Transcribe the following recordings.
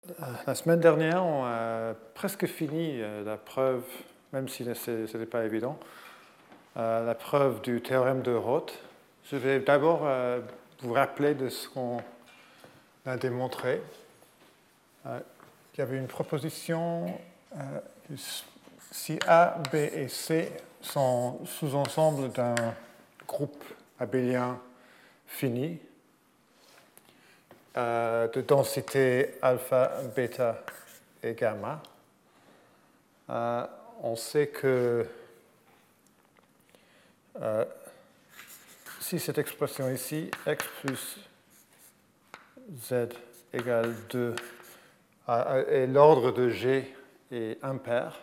La semaine dernière, on a presque fini la preuve, même si ce n'était pas évident, la preuve du théorème de Roth. Je vais d'abord vous rappeler de ce qu'on a démontré. Il y avait une proposition, si A, B et C sont sous-ensembles d'un groupe abélien fini, de densité alpha, bêta et gamma. On sait que si cette expression ici, x plus z égale 2, et l'ordre de g est impair,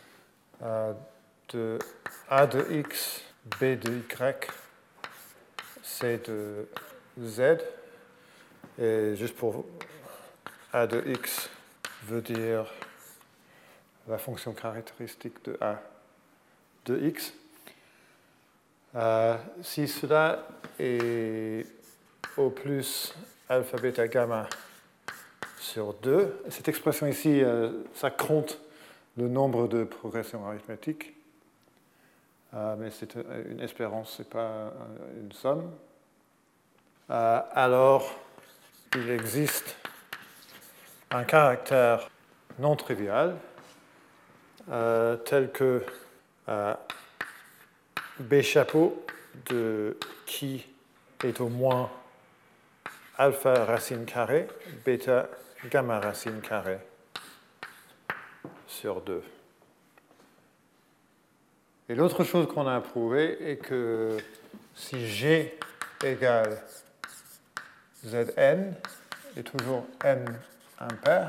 de a de x, b de y, c de z, et juste pour a de x veut dire la fonction caractéristique de a de x. Si cela est au plus alpha, bêta, gamma sur 2, cette expression ici, ça compte le nombre de progressions arithmétiques, mais c'est une espérance, ce n'est pas une somme. Alors, il existe un caractère non trivial tel que B chapeau de qui est au moins alpha racine carrée, bêta gamma racine carrée sur 2. Et l'autre chose qu'on a prouvé est que si G égale Zn est toujours n impair,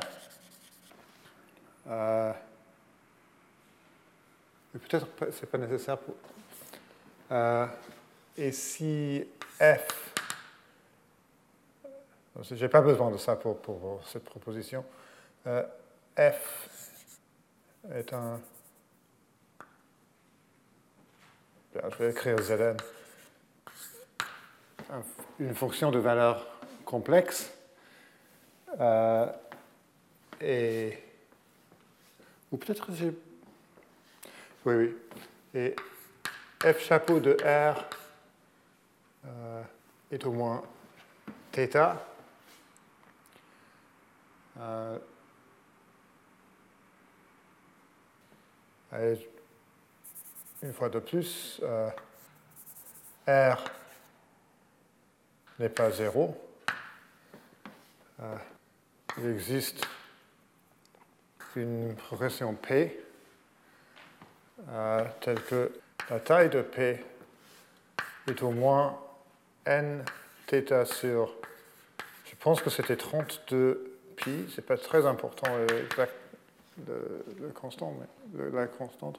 mais peut-être que ce n'est pas nécessaire pour... et si f... Je n'ai pas besoin de ça pour cette proposition. F est un... Je vais écrire Zn. Une fonction de valeur complexe. Et... Ou peut-être j'ai... Oui. Et f chapeau de R est au moins θ. Et une fois de plus, R n'est pas 0. Il existe une progression P telle que la taille de P est au moins n θ sur, je pense que c'était 32 pi, c'est pas très important le constant, mais la constante,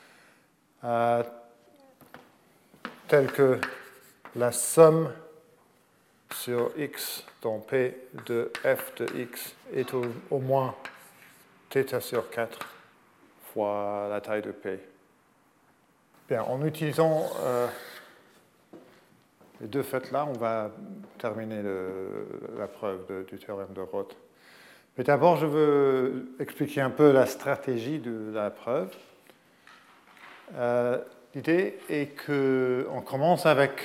telle que la somme sur x dans P de f de x est au moins θ sur 4 fois la taille de P. Bien, en utilisant les deux faits-là, on va terminer la preuve du théorème de Roth. Mais d'abord, je veux expliquer un peu la stratégie de la preuve. L'idée est qu'on commence avec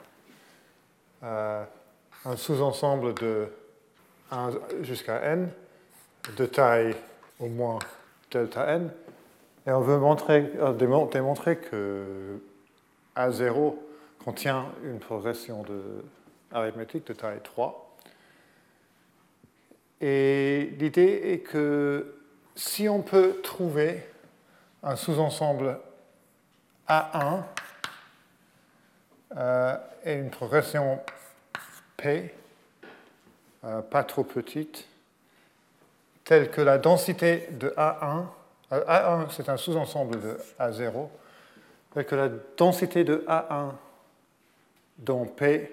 un sous-ensemble de 1 jusqu'à n, de taille au moins delta n, et on veut démontrer que A0 contient une progression arithmétique de taille 3. Et l'idée est que si on peut trouver un sous-ensemble A1 et une progression P, pas trop petite, telle que la densité de A1, A1 c'est un sous-ensemble de A0, telle que la densité de A1 dans P,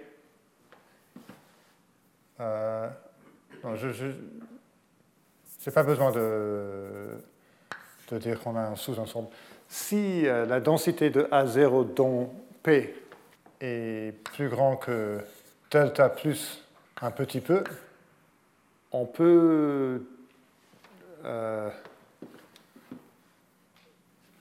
je n'ai pas besoin de dire qu'on a un sous-ensemble. Si la densité de A0 dans P est plus grand que delta plus un petit peu, on peut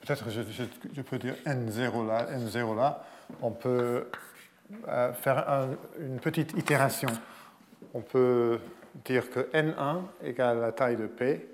peut-être je peux dire n0 là, n0 là. On peut faire une petite itération. On peut dire que n1 égale la taille de P.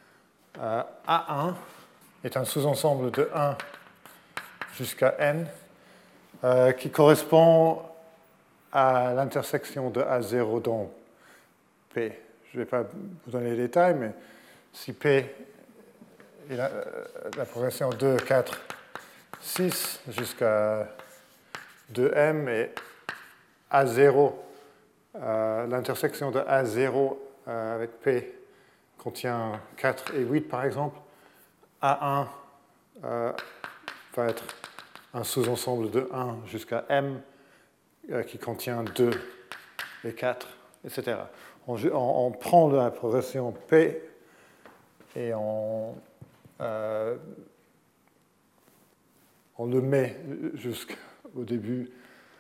A1 est un sous-ensemble de 1 jusqu'à n qui correspond à l'intersection de A0 dans P. Je ne vais pas vous donner les détails, mais si P est la progression 2, 4, 6 jusqu'à 2m et A0, l'intersection de A0 avec P contient 4 et 8 par exemple, A1 va être un sous-ensemble de 1 jusqu'à m qui contient 2 et 4, etc. On prend la progression P et on le met jusqu'au début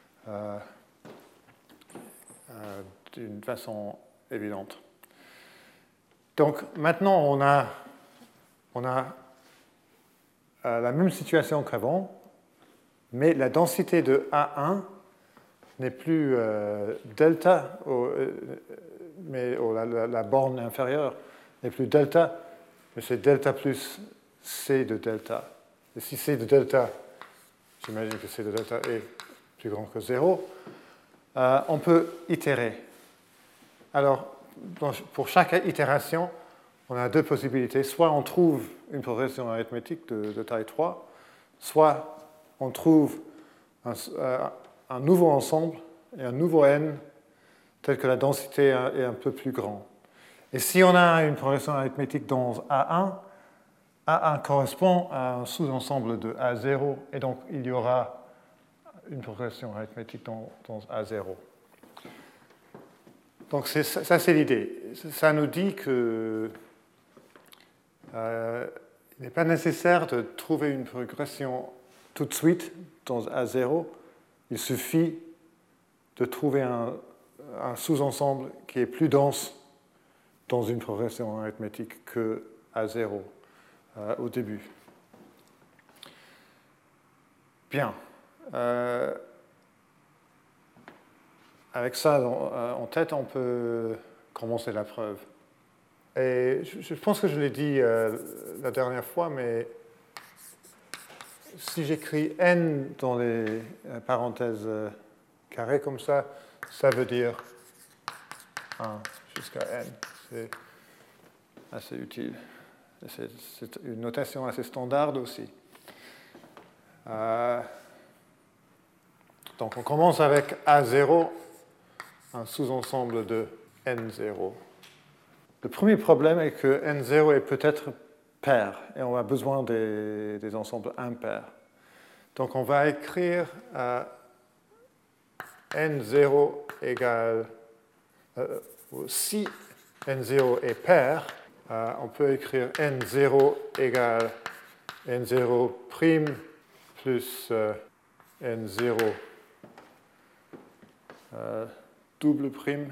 d'une façon évidente. Donc maintenant, on a la même situation qu'avant, mais la densité de A1 n'est plus delta, mais la borne inférieure n'est plus delta, mais c'est delta plus C de delta. Et si C de delta, j'imagine que C de delta est plus grand que 0, on peut itérer. Alors, pour chaque itération, on a deux possibilités. Soit on trouve une progression arithmétique de taille 3, soit on trouve un nouveau ensemble et un nouveau n tel que la densité est un peu plus grande. Et si on a une progression arithmétique dans A1, A1 correspond à un sous-ensemble de A0, et donc il y aura une progression arithmétique dans A0. Donc ça, c'est l'idée. Ça nous dit que il n'est pas nécessaire de trouver une progression tout de suite dans A0. Il suffit de trouver un sous-ensemble qui est plus dense dans une progression arithmétique que A0 au début. Bien. Avec ça en tête, on peut commencer la preuve. Et je pense que je l'ai dit la dernière fois, mais si j'écris n dans les parenthèses carrées comme ça veut dire 1 jusqu'à n. C'est assez utile. C'est une notation assez standard aussi. Donc on commence avec A0, un sous-ensemble de N0. Le premier problème est que N0 est peut-être pair, et on a besoin des ensembles impairs. Donc on va écrire N0 égale... si N0 est pair, on peut écrire N0 égale N0' plus N0 double prime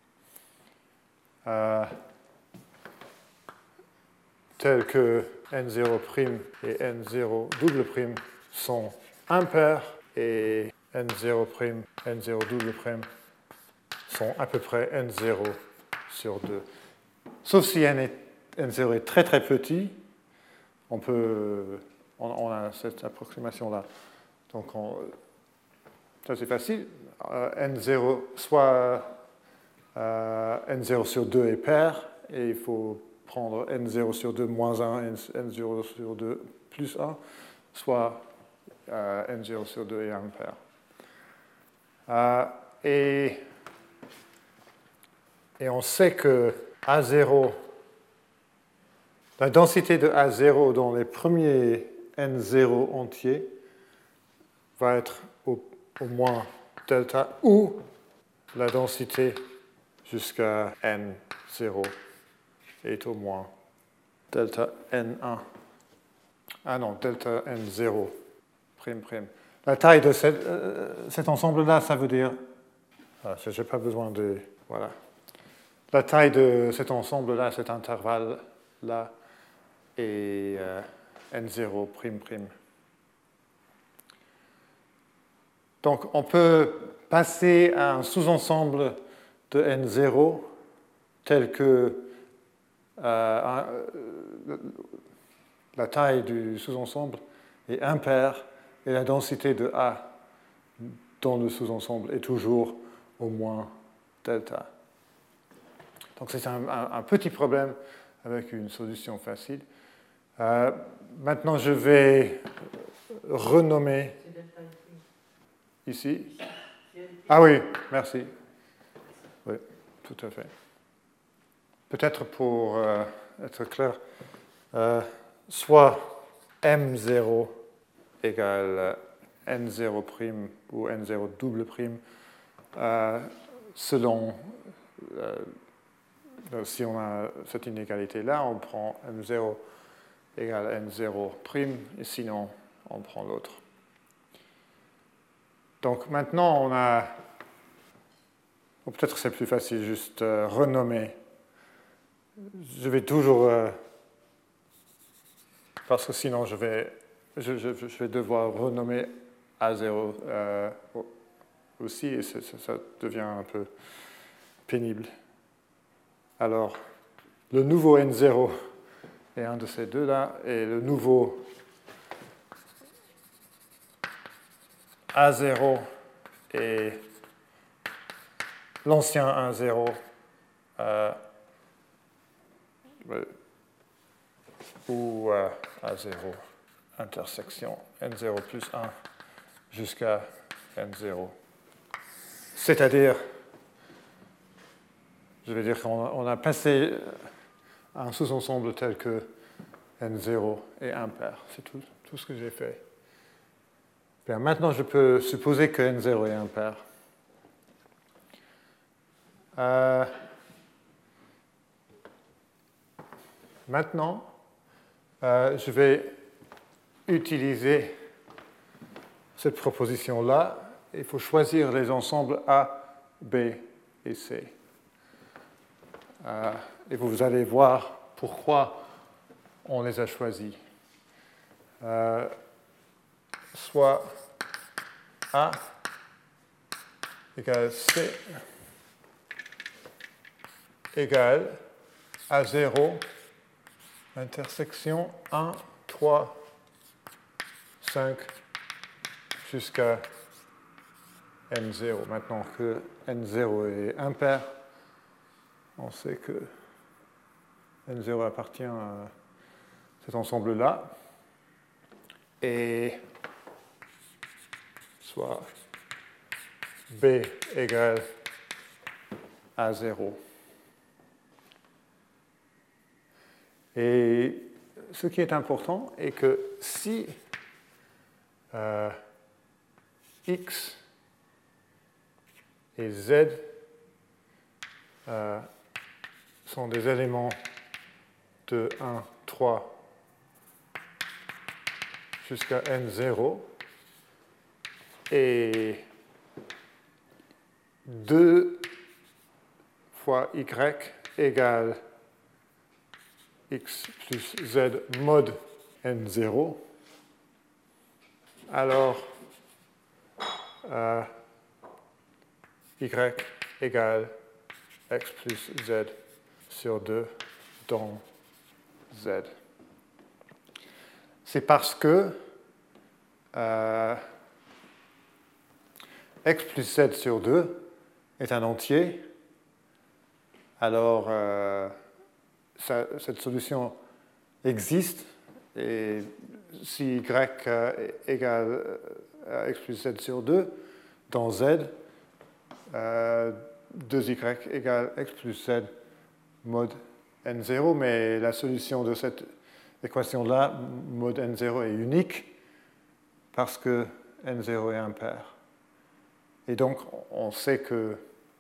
tel que N0' et N0 double prime sont impairs et N0', N0 double prime sont à peu près N0 sur 2. Sauf si N0 est très très petit, on a cette approximation-là. Donc ça c'est facile. N0, soit N0 sur 2 est pair, et il faut prendre N0 sur 2 moins 1, N0 sur 2 plus 1, soit N0 sur 2 est impair. Et on sait que A0, la densité de A0 dans les premiers N0 entiers va être au moins delta, ou la densité jusqu'à N0 est au moins delta N1. Ah non, delta N0 prime prime. La taille de cet ensemble-là, ça veut dire... je n'ai pas besoin de... Voilà. La taille de cet ensemble-là, cet intervalle-là, est n0''. Donc, on peut passer à un sous-ensemble de n0 tel que la taille du sous-ensemble est impaire et la densité de A dans le sous-ensemble est toujours au moins delta. Donc, c'est un petit problème avec une solution facile. Maintenant, je vais renommer ici. Ah oui, merci. Oui, tout à fait. Peut-être pour être clair, soit M0 égale N0' ou N0 double prime, selon, si on a cette inégalité-là, on prend M0 égale N0', et sinon, on prend l'autre. Donc maintenant, on a, ou peut-être c'est plus facile, juste renommer. Je vais toujours, parce que sinon je vais devoir renommer A0 aussi, et ça devient un peu pénible. Alors, le nouveau N0 est un de ces deux-là, et le nouveau A0 et l'ancien 1,0 ou A0 intersection N0 plus 1 jusqu'à N0. C'est-à-dire, je vais dire qu'on a passé un sous-ensemble tel que N0 est impair. C'est tout ce que j'ai fait. Bien, maintenant, je peux supposer que N0 est impair. Maintenant, je vais utiliser cette proposition-là. Il faut choisir les ensembles A, B et C. Et vous allez voir pourquoi on les a choisis. Soit A égale C égale A0 intersection 1, 3, 5 jusqu'à N0. Maintenant que N0 est impair, on sait que N0 appartient à cet ensemble-là. Et soit B égale A0. Et ce qui est important est que si X et Z sont des éléments de 1, 3 jusqu'à N0, et 2 fois Y égale X plus Z mod N0, alors Y égale X plus Z sur 2 dans Z. C'est parce que X plus Z sur 2 est un entier, alors cette solution existe, et si Y égale X plus Z sur 2 dans Z, 2Y égale X plus Z mod N0, mais la solution de cette équation-là, mod N0, est unique parce que N0 est impair. Et donc, on sait que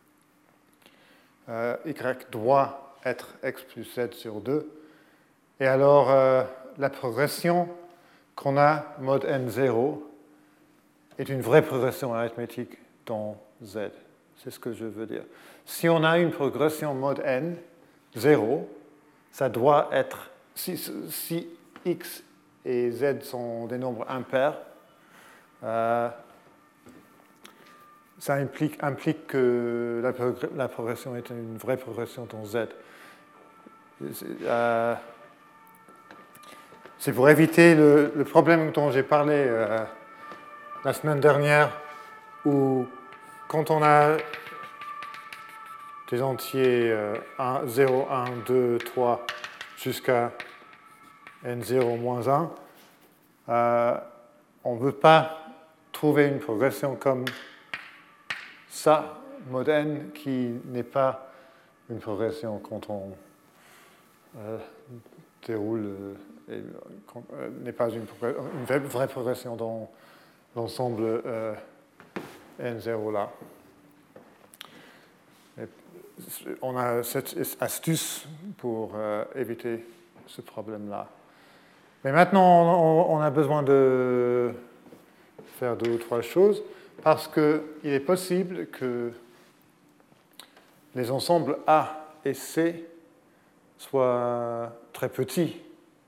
Y doit être X plus Z sur 2. Et alors, la progression qu'on a, mod N0, est une vraie progression arithmétique dans Z. C'est ce que je veux dire. Si on a une progression mod N, 0, ça doit être, si X et z sont des nombres impairs, ça implique que la progression est une vraie progression dans z. C'est pour éviter le problème dont j'ai parlé la semaine dernière, où quand on a des entiers 0, 1, 2, 3 jusqu'à n0 moins 1, on ne veut pas trouver une progression comme ça, mod n, qui n'est pas une progression quand on déroule, n'est pas une vraie progression dans l'ensemble n0 là. On a cette astuce pour éviter ce problème-là. Mais maintenant, on a besoin de faire 2 ou 3 choses, parce qu'il est possible que les ensembles A et C soient très petits.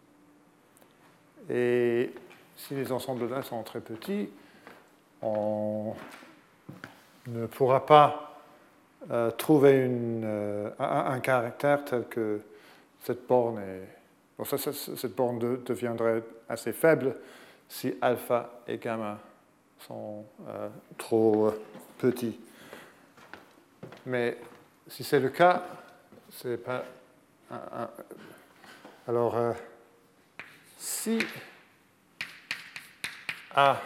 Et si les ensembles A sont très petits, on ne pourra pas trouver un caractère tel que cette borne est... Bon, cette borne deviendrait assez faible si alpha et gamma sont trop petits. Mais si c'est le cas, c'est pas... Alors, si A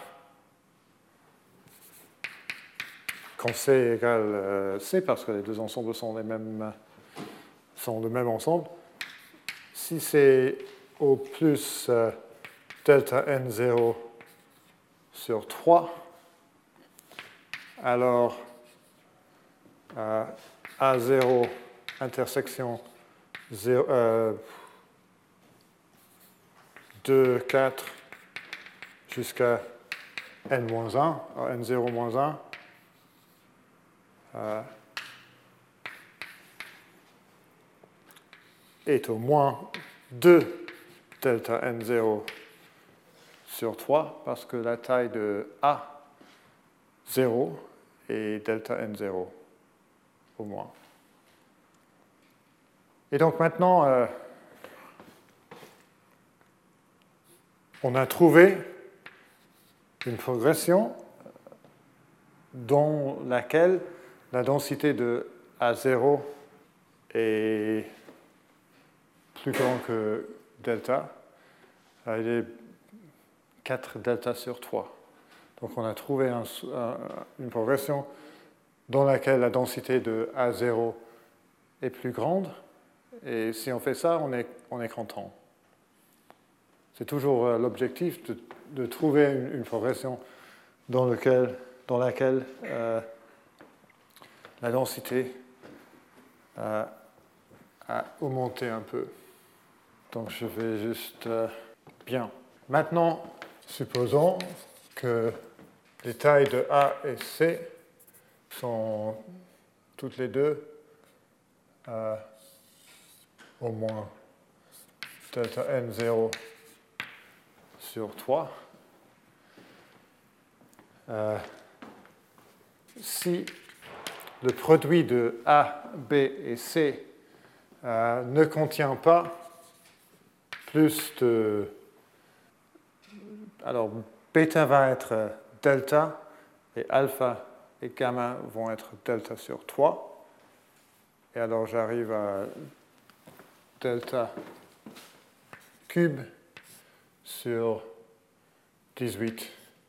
quand C égale C, parce que les deux ensembles sont le même ensemble, si c'est au plus delta n0 sur 3, alors A0 intersection 2, 4 jusqu'à n-1, n0-1, est au moins 2 delta n0 sur 3, parce que la taille de A, 0, est delta n0 au moins. Et donc maintenant, on a trouvé une progression dans laquelle la densité de A0 est plus grande que delta. Elle est 4 delta sur 3. Donc on a trouvé une progression dans laquelle la densité de A0 est plus grande. Et si on fait ça, on est content. C'est toujours l'objectif de trouver une progression dans laquelle la densité a augmenté un peu. Donc je vais juste... bien. Maintenant, supposons que les tailles de A et C sont toutes les deux au moins delta n0 sur 3. Si le produit de A, B et C ne contient pas plus de... Alors, bêta va être delta, et alpha et gamma vont être delta sur 3. Et alors, j'arrive à delta cube sur 18.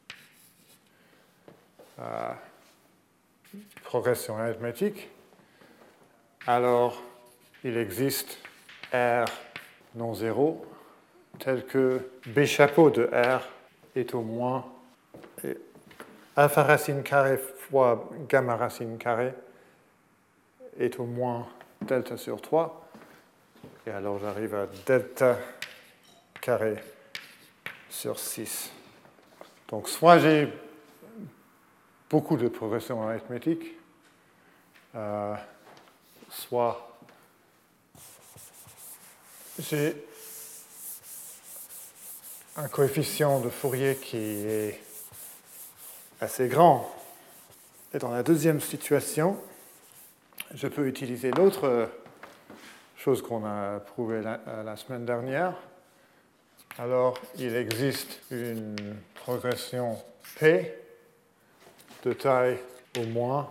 Progression arithmétique. Alors, il existe R non zéro, tel que B chapeau de R est au moins alpha racine carrée fois gamma racine carrée est au moins delta sur 3. Et alors j'arrive à delta carré sur 6. Donc soit j'ai beaucoup de progression arithmétique, soit j'ai un coefficient de Fourier qui est assez grand. Et dans la deuxième situation, je peux utiliser l'autre chose qu'on a prouvée la semaine dernière. Alors, il existe une progression P de taille au moins.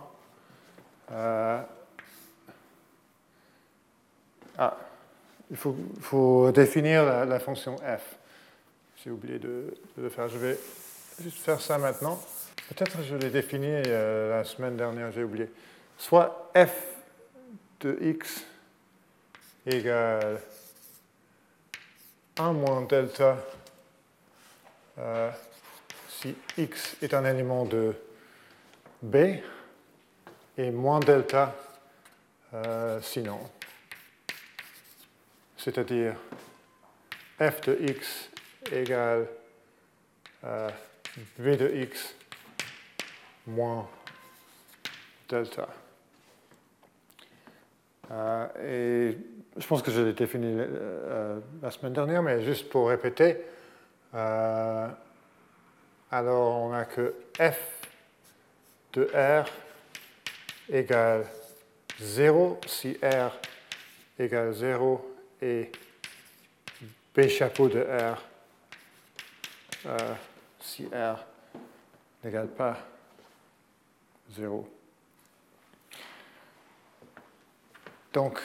Il faut définir la fonction f. J'ai oublié de le faire. Je vais juste faire ça maintenant. Peut-être que je l'ai défini la semaine dernière, j'ai oublié. Soit f de x égale 1 moins delta si x est un élément de B et moins delta sinon. C'est-à-dire f de x égale b de x moins delta. Et je pense que je l'ai défini la semaine dernière, mais juste pour répéter, alors on a que f de R égale 0 si R égale 0 et B chapeau de R si R n'égale pas 0. Donc,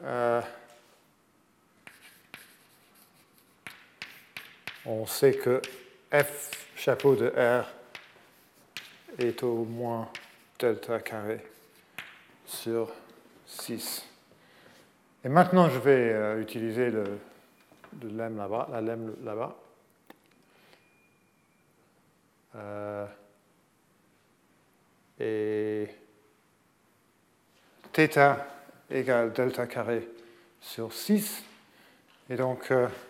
on sait que f chapeau de R est au moins delta carré sur 6. Et maintenant, je vais utiliser la lemme là-bas. Et θ égale delta carré sur 6. Et donc,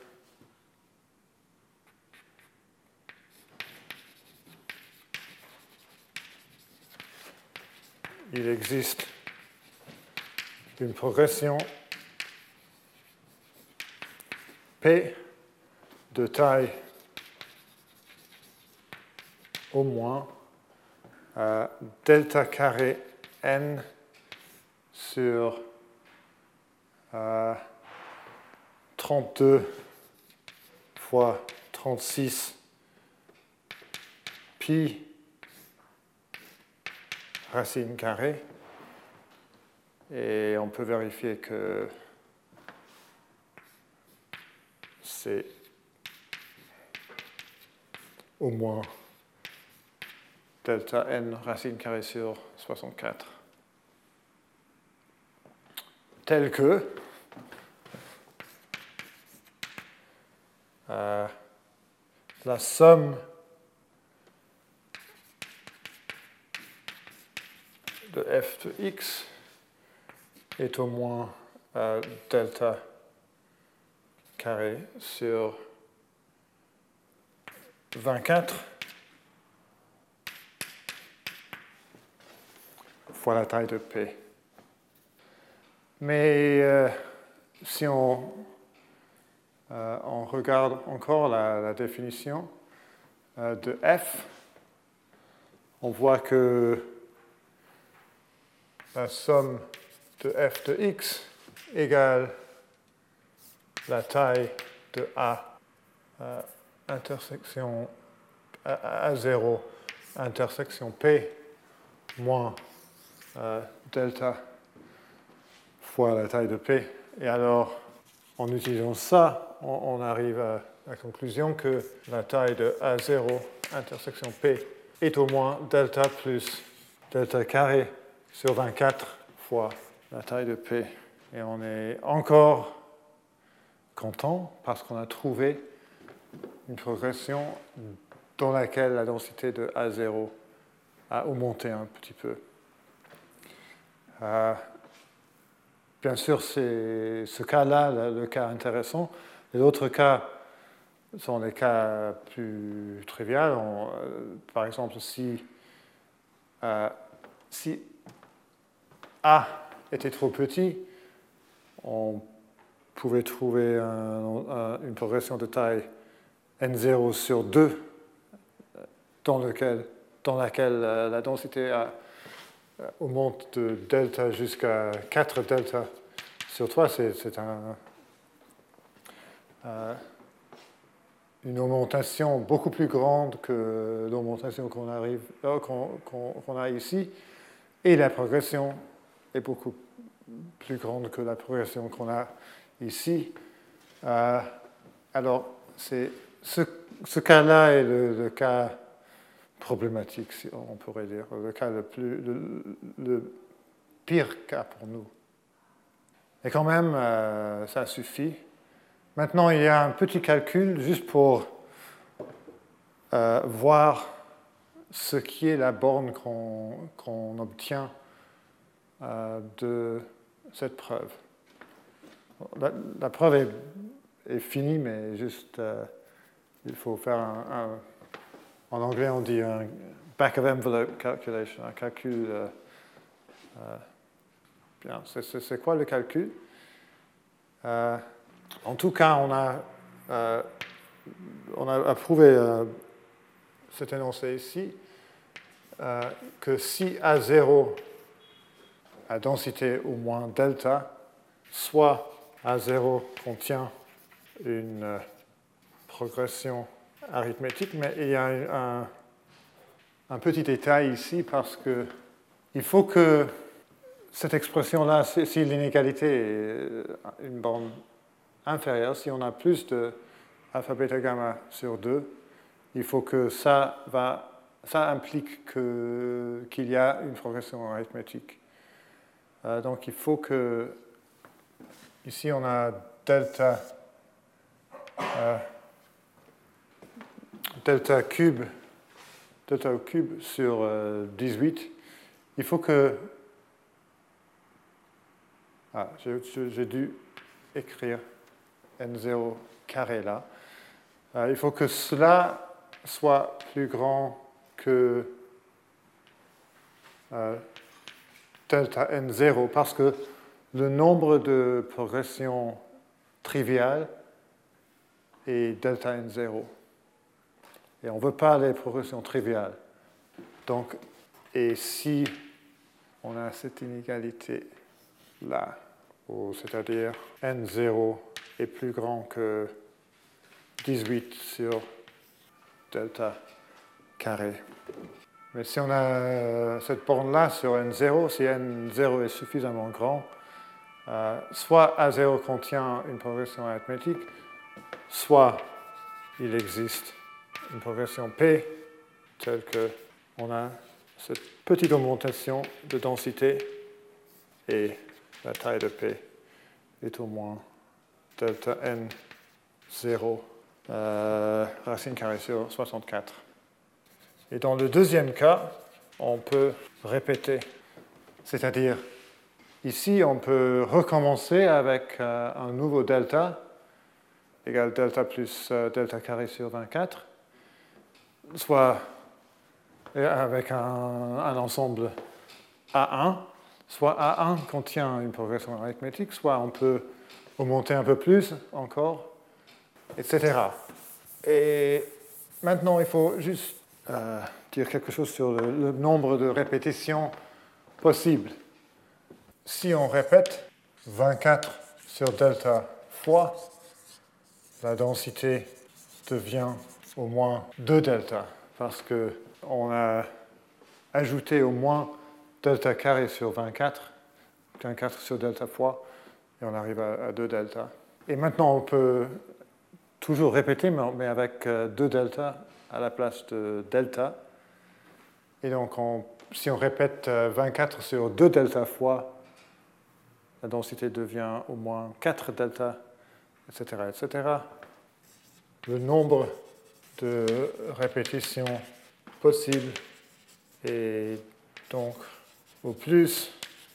il existe une progression P de taille au moins delta carré n sur 32 fois 36 pi racine carrée. Et on peut vérifier que c'est au moins delta n racine carrée sur 64. Tel que la somme de f de x est au moins delta carré sur 24 fois la taille de P. Mais si on regarde encore la définition de f, on voit que la somme de f de x égale la taille de A intersection A0 intersection P moins delta fois la taille de P. Et alors, en utilisant ça, on arrive à la conclusion que la taille de A0 intersection P est au moins delta plus delta carré sur 24 fois la taille de P. Et on est encore content parce qu'on a trouvé une progression dans laquelle la densité de A0 a augmenté un petit peu. Bien sûr, c'est ce cas-là le cas intéressant. Les autres cas sont des cas plus triviaux. Par exemple, si A était trop petit, on pouvait trouver une progression de taille n0 sur 2 dans laquelle la densité augmente de delta jusqu'à 4 delta sur 3, c'est une augmentation beaucoup plus grande que l'augmentation qu'on a ici, et la progression est beaucoup plus grande que la progression qu'on a ici. Alors, ce cas-là est le cas problématique, si on pourrait dire, le cas le pire cas pour nous. Et quand même, ça suffit. Maintenant, il y a un petit calcul juste pour voir ce qui est la borne qu'on obtient de cette preuve. La preuve est finie, mais juste, il faut faire en anglais, on dit un back of envelope calculation, un calcul. Bien, c'est quoi le calcul? En tout cas, on a prouvé cet énoncé ici, que si A0 a densité au moins delta, soit A0 contient une progression arithmétique, mais il y a un petit détail ici parce qu'il faut que cette expression-là, si l'inégalité est une borne inférieure, si on a plus de alpha, bêta, gamma sur 2, il faut que ça implique qu'il y a une progression arithmétique. Donc il faut que, ici on a delta au cube sur 18. Il faut que... j'ai dû écrire n0 carré là. Il faut que cela soit plus grand que delta n0 parce que le nombre de progressions triviales est delta n0. Et on ne veut pas les progressions triviales. Donc, et si on a cette inégalité là, c'est-à-dire n0 est plus grand que 18 sur delta carré. Mais si on a cette borne-là sur n0, si n0 est suffisamment grand, soit A0 contient une progression arithmétique, soit il existe une progression P telle qu'on a cette petite augmentation de densité et la taille de P est au moins delta n0 racine carrée sur 64. Et dans le deuxième cas, on peut répéter. C'est-à-dire, ici, on peut recommencer avec un nouveau delta, égal delta plus delta carré sur 24, soit avec un ensemble A1, soit A1 contient une progression arithmétique, soit on peut augmenter un peu plus encore, etc. Et maintenant, il faut juste dire quelque chose sur le nombre de répétitions possibles. Si on répète 24 sur delta fois, la densité devient au moins 2 delta, parce qu'on a ajouté au moins delta carré sur 24 sur delta fois, et on arrive à 2 delta. Et maintenant, on peut toujours répéter, mais avec 2 delta à la place de delta. Et donc, si on répète 24 sur 2 delta fois, la densité devient au moins 4 delta, etc., etc. Le nombre de répétitions possibles est donc au plus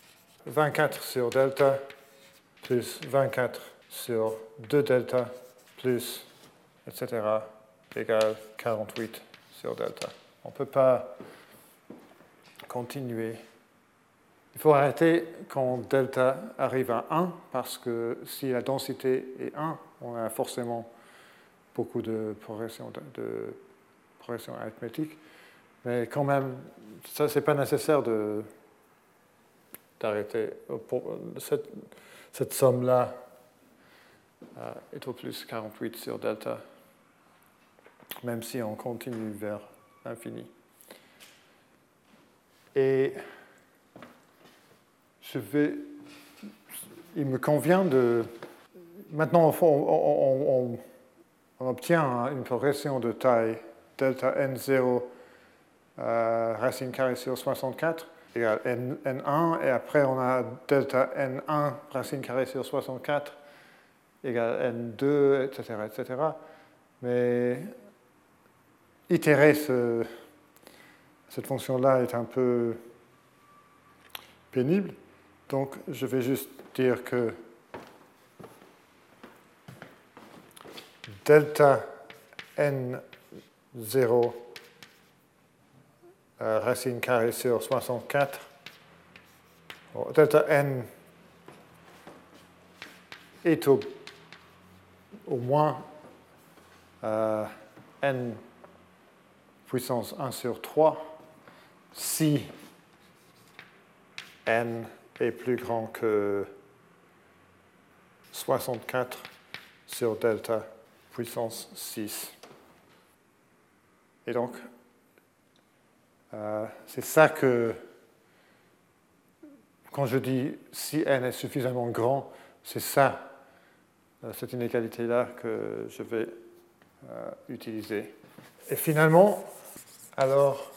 24 sur delta, plus 24 sur 2 delta, plus, etc., égale 48 sur delta. On ne peut pas continuer. Il faut arrêter quand delta arrive à 1, parce que si la densité est 1, on a forcément beaucoup de progression arithmétique. Mais quand même, ça, ce n'est pas nécessaire d'arrêter. Cette somme-là est au plus 48 sur delta, même si on continue vers l'infini. Et il me convient de... Maintenant, on obtient une progression de taille delta n0 racine carrée sur 64 égale n1, et après on a delta n1 racine carrée sur 64 égale n2, etc., etc. Mais itérer cette fonction-là est un peu pénible, donc je vais juste dire que delta n0 racine carrée sur 64, delta n est au moins n puissance 1 sur 3 si n est plus grand que 64 sur delta puissance 6. Et donc, c'est ça que, quand je dis si n est suffisamment grand, c'est ça, cette inégalité-là que je vais utiliser. Et finalement, alors,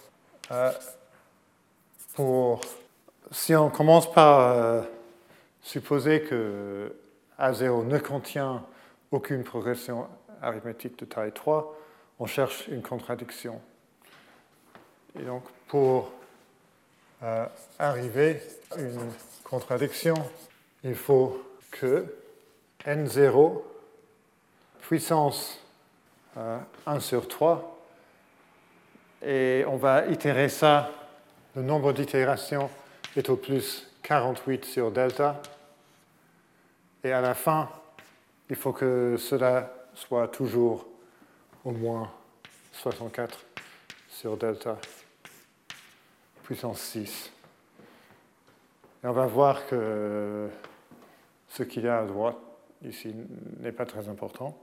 si on commence par supposer que A0 ne contient aucune progression arithmétique de taille 3, on cherche une contradiction. Et donc, pour arriver à une contradiction, il faut que n0 puissance 1 sur 3, et on va itérer ça, le nombre d'itérations est au plus 48 sur delta, et à la fin, il faut que cela soit toujours au moins 64 sur delta puissance 6. Et on va voir que ce qu'il y a à droite ici n'est pas très important.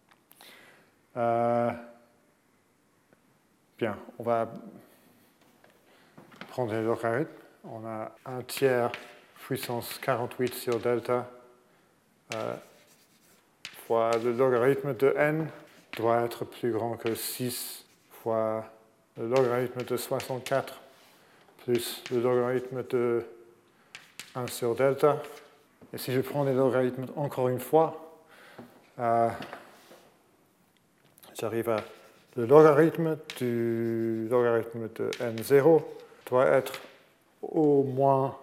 Bien, on va prendre les logarithmes. On a 1 tiers puissance 48 sur delta fois le logarithme de n doit être plus grand que 6 fois le logarithme de 64 plus le logarithme de 1 sur delta. Et si je prends les logarithmes encore une fois, j'arrive à le logarithme du logarithme de n0 doit être au moins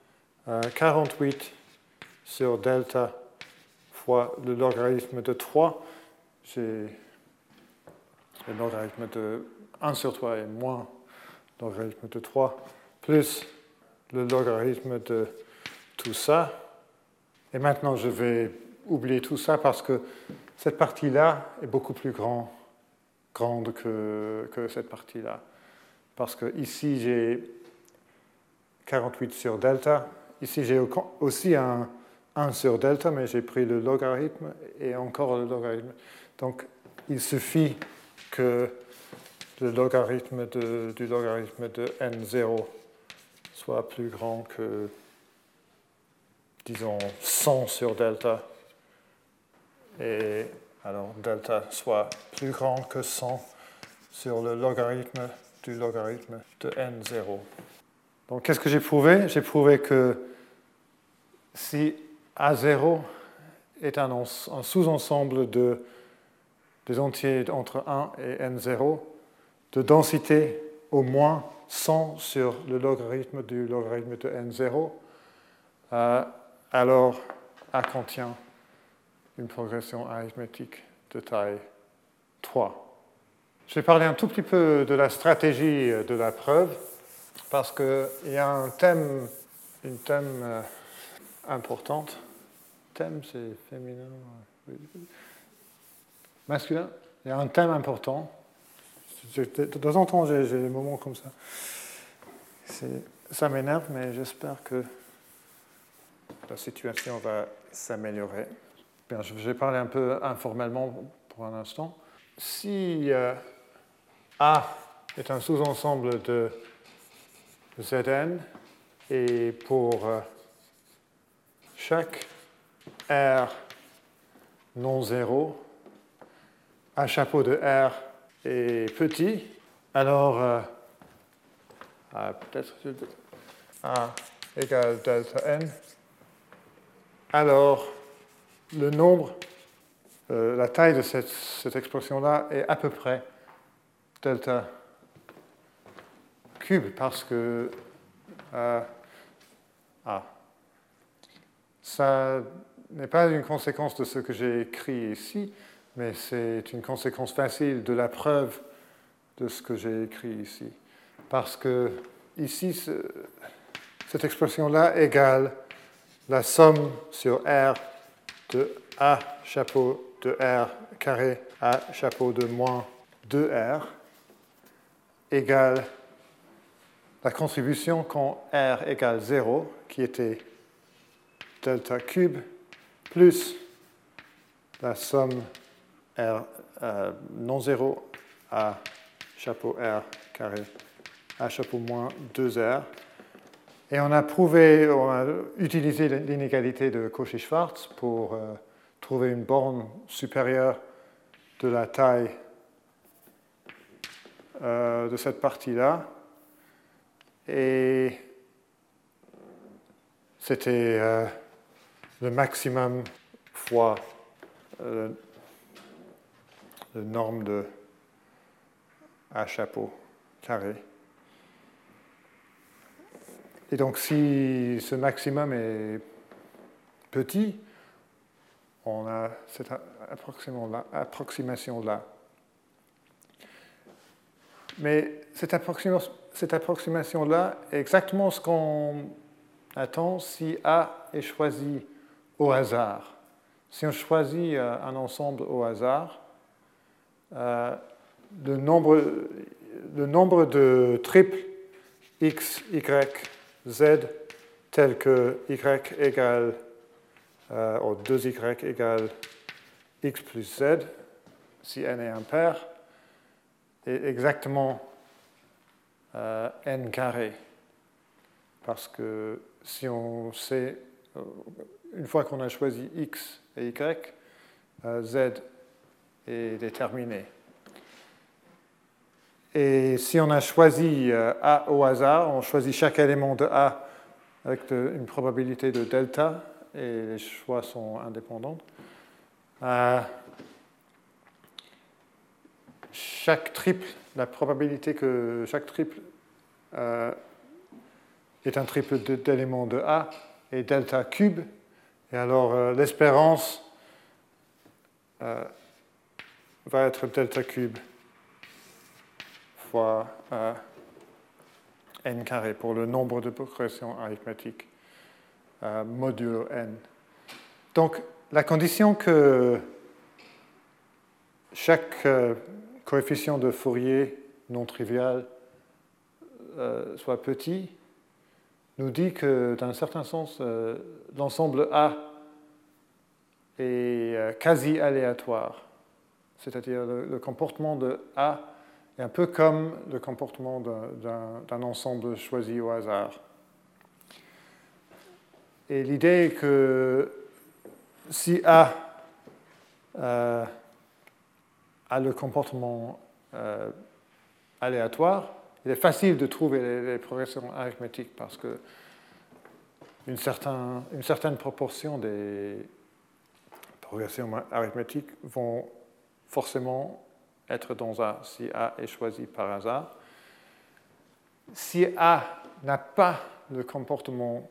48 sur delta fois le logarithme de 3. J'ai le logarithme de 1 sur 3 et moins le logarithme de 3, plus le logarithme de tout ça. Et maintenant, je vais oublier tout ça parce que cette partie-là est beaucoup plus grande que cette partie-là. Parce que ici, j'ai 48 sur delta. Ici, j'ai aussi un 1 sur delta, mais j'ai pris le logarithme et encore le logarithme. Donc, il suffit que le logarithme du logarithme de n0 soit plus grand que, disons, 100 sur delta. Et alors, delta soit plus grand que 100 sur le logarithme du logarithme de n0. Donc, qu'est-ce que j'ai prouvé? J'ai prouvé que si A0 est un sous-ensemble des entiers entre 1 et n0, de densité au moins 100 sur le logarithme du logarithme de n0, alors A contient une progression arithmétique de taille 3. Je vais parler un tout petit peu de la stratégie de la preuve, parce qu'il y a une thème importante. Thème, c'est féminin. masculin. Il y a un thème important. De temps en temps, j'ai des moments comme ça. Ça m'énerve, mais j'espère que la situation va s'améliorer. Bien, je vais parler un peu informellement pour un instant. Si A est un sous-ensemble de Zn, et pour chaque R non zéro, A chapeau de R est petit, alors peut-être A égale delta n, alors le nombre, la taille de cette expression-là est à peu près delta cube, parce que ça n'est pas une conséquence de ce que j'ai écrit ici, mais c'est une conséquence facile de la preuve de ce que j'ai écrit ici. Parce que ici, cette expression-là égale la somme sur R de A chapeau de R carré A chapeau de moins 2R égale la contribution quand R égale 0, qui était delta cube, plus la somme R non 0 à chapeau R carré à chapeau moins 2R. Et on a utilisé l'inégalité de Cauchy-Schwarz pour trouver une borne supérieure de la taille de cette partie-là. Et c'était le maximum fois le norme de A chapeau carré. Et donc, si ce maximum est petit, on a cette approximation-là. Mais cette approximation-là est exactement ce qu'on attend si A est choisi au hasard. Si on choisit un ensemble au hasard, le nombre de triples x, y, z tel que y égale, ou 2y égale x plus z, si n est impair, est exactement n carré. Parce que si on sait, une fois qu'on a choisi x et y, z est déterminé. Et si on a choisi A au hasard, on choisit chaque élément de A avec une probabilité de delta, et les choix sont indépendants. La probabilité que chaque triple est un triple d'éléments de A est delta cube, et alors l'espérance va être delta cube fois n carré pour le nombre de progressions arithmétiques modulo n. Donc, la condition que chaque coefficient de Fourier non trivial soit petit nous dit que, dans un certain sens, l'ensemble A est quasi aléatoire. C'est-à-dire le comportement de A est un peu comme le comportement d'un ensemble choisi au hasard. Et l'idée est que si A a le comportement aléatoire, il est facile de trouver les progressions arithmétiques parce que une certaine proportion des progressions arithmétiques vont forcément être dans A, si A est choisi par hasard. Si A n'a pas le comportement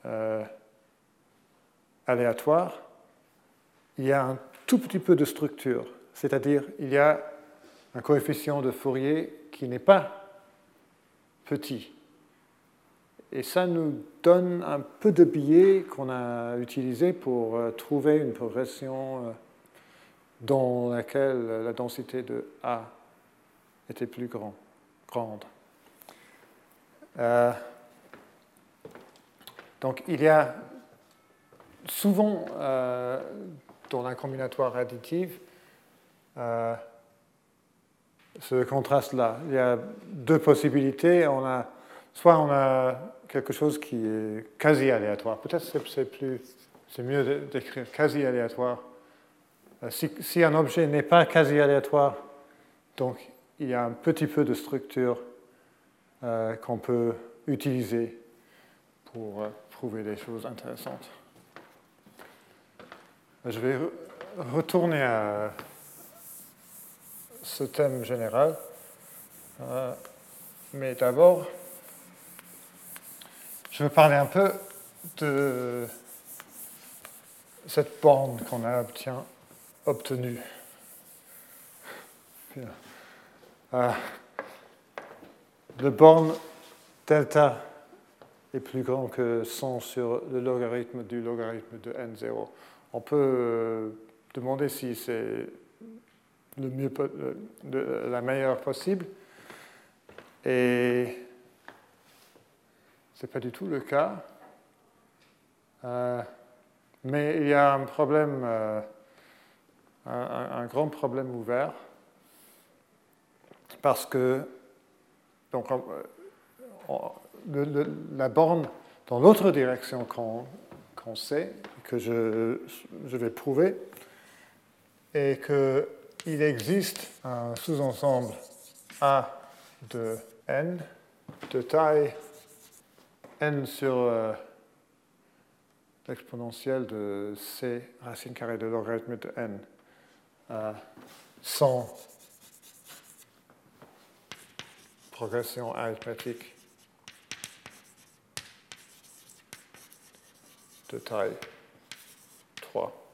aléatoire, il y a un tout petit peu de structure, c'est-à-dire il y a un coefficient de Fourier qui n'est pas petit. Et ça nous donne un peu de biais qu'on a utilisé pour trouver une progression dans laquelle la densité de A était plus grande. Donc il y a souvent dans la combinatoire additive ce contraste-là. Il y a deux possibilités. Soit on a quelque chose qui est quasi aléatoire. Peut-être c'est mieux d'écrire quasi aléatoire. Si un objet n'est pas quasi aléatoire, donc il y a un petit peu de structure qu'on peut utiliser pour prouver des choses intéressantes. Je vais retourner à ce thème général, mais d'abord, je vais parler un peu de cette borne qu'on a obtenue. Le borne delta est plus grand que 100 sur le logarithme du logarithme de n0. On peut demander si c'est la meilleure possible. Et ce n'est pas du tout le cas. Mais il y a un problème, un grand problème ouvert. Parce que donc, la borne dans l'autre direction qu'on sait, que je vais prouver, est qu'il existe un sous-ensemble A de n de taille n sur l'exponentielle de c racine carrée de logarithme de n sans progression arithmétique de taille 3.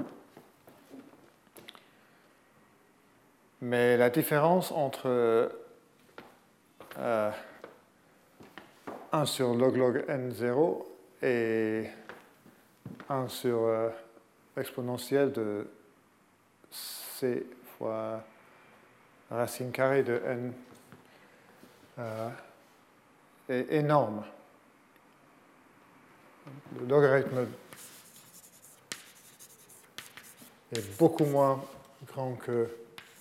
Mais la différence entre 1 sur log n0 et 1 sur l'exponentielle de c fois racine carrée de n est énorme. Le logarithme est beaucoup moins grand que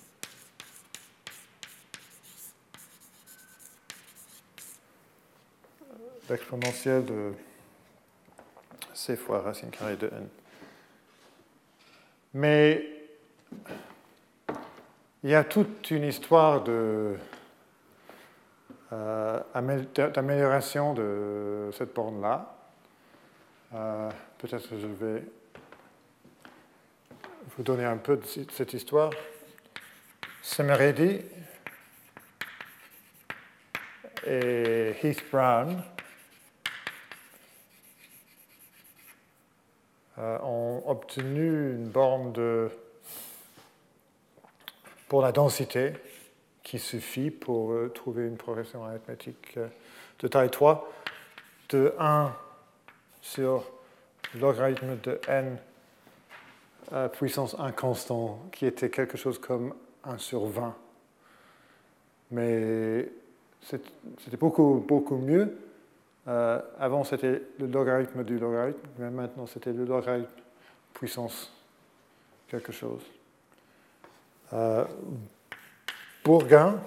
l'exponentielle de c fois racine carrée de n. Mais il y a toute une histoire d'amélioration de cette borne-là. Peut-être que je vais vous donner un peu de cette histoire. Semeredi et Heath Brown ont obtenu une borne pour la densité qui suffit pour trouver une progression arithmétique de taille 3 de 1 sur le logarithme de n puissance 1 constant, qui était quelque chose comme 1 sur 20. Mais c'était beaucoup, beaucoup mieux. Avant, c'était le logarithme du logarithme, mais maintenant, c'était le logarithme puissance quelque chose. Bourgain,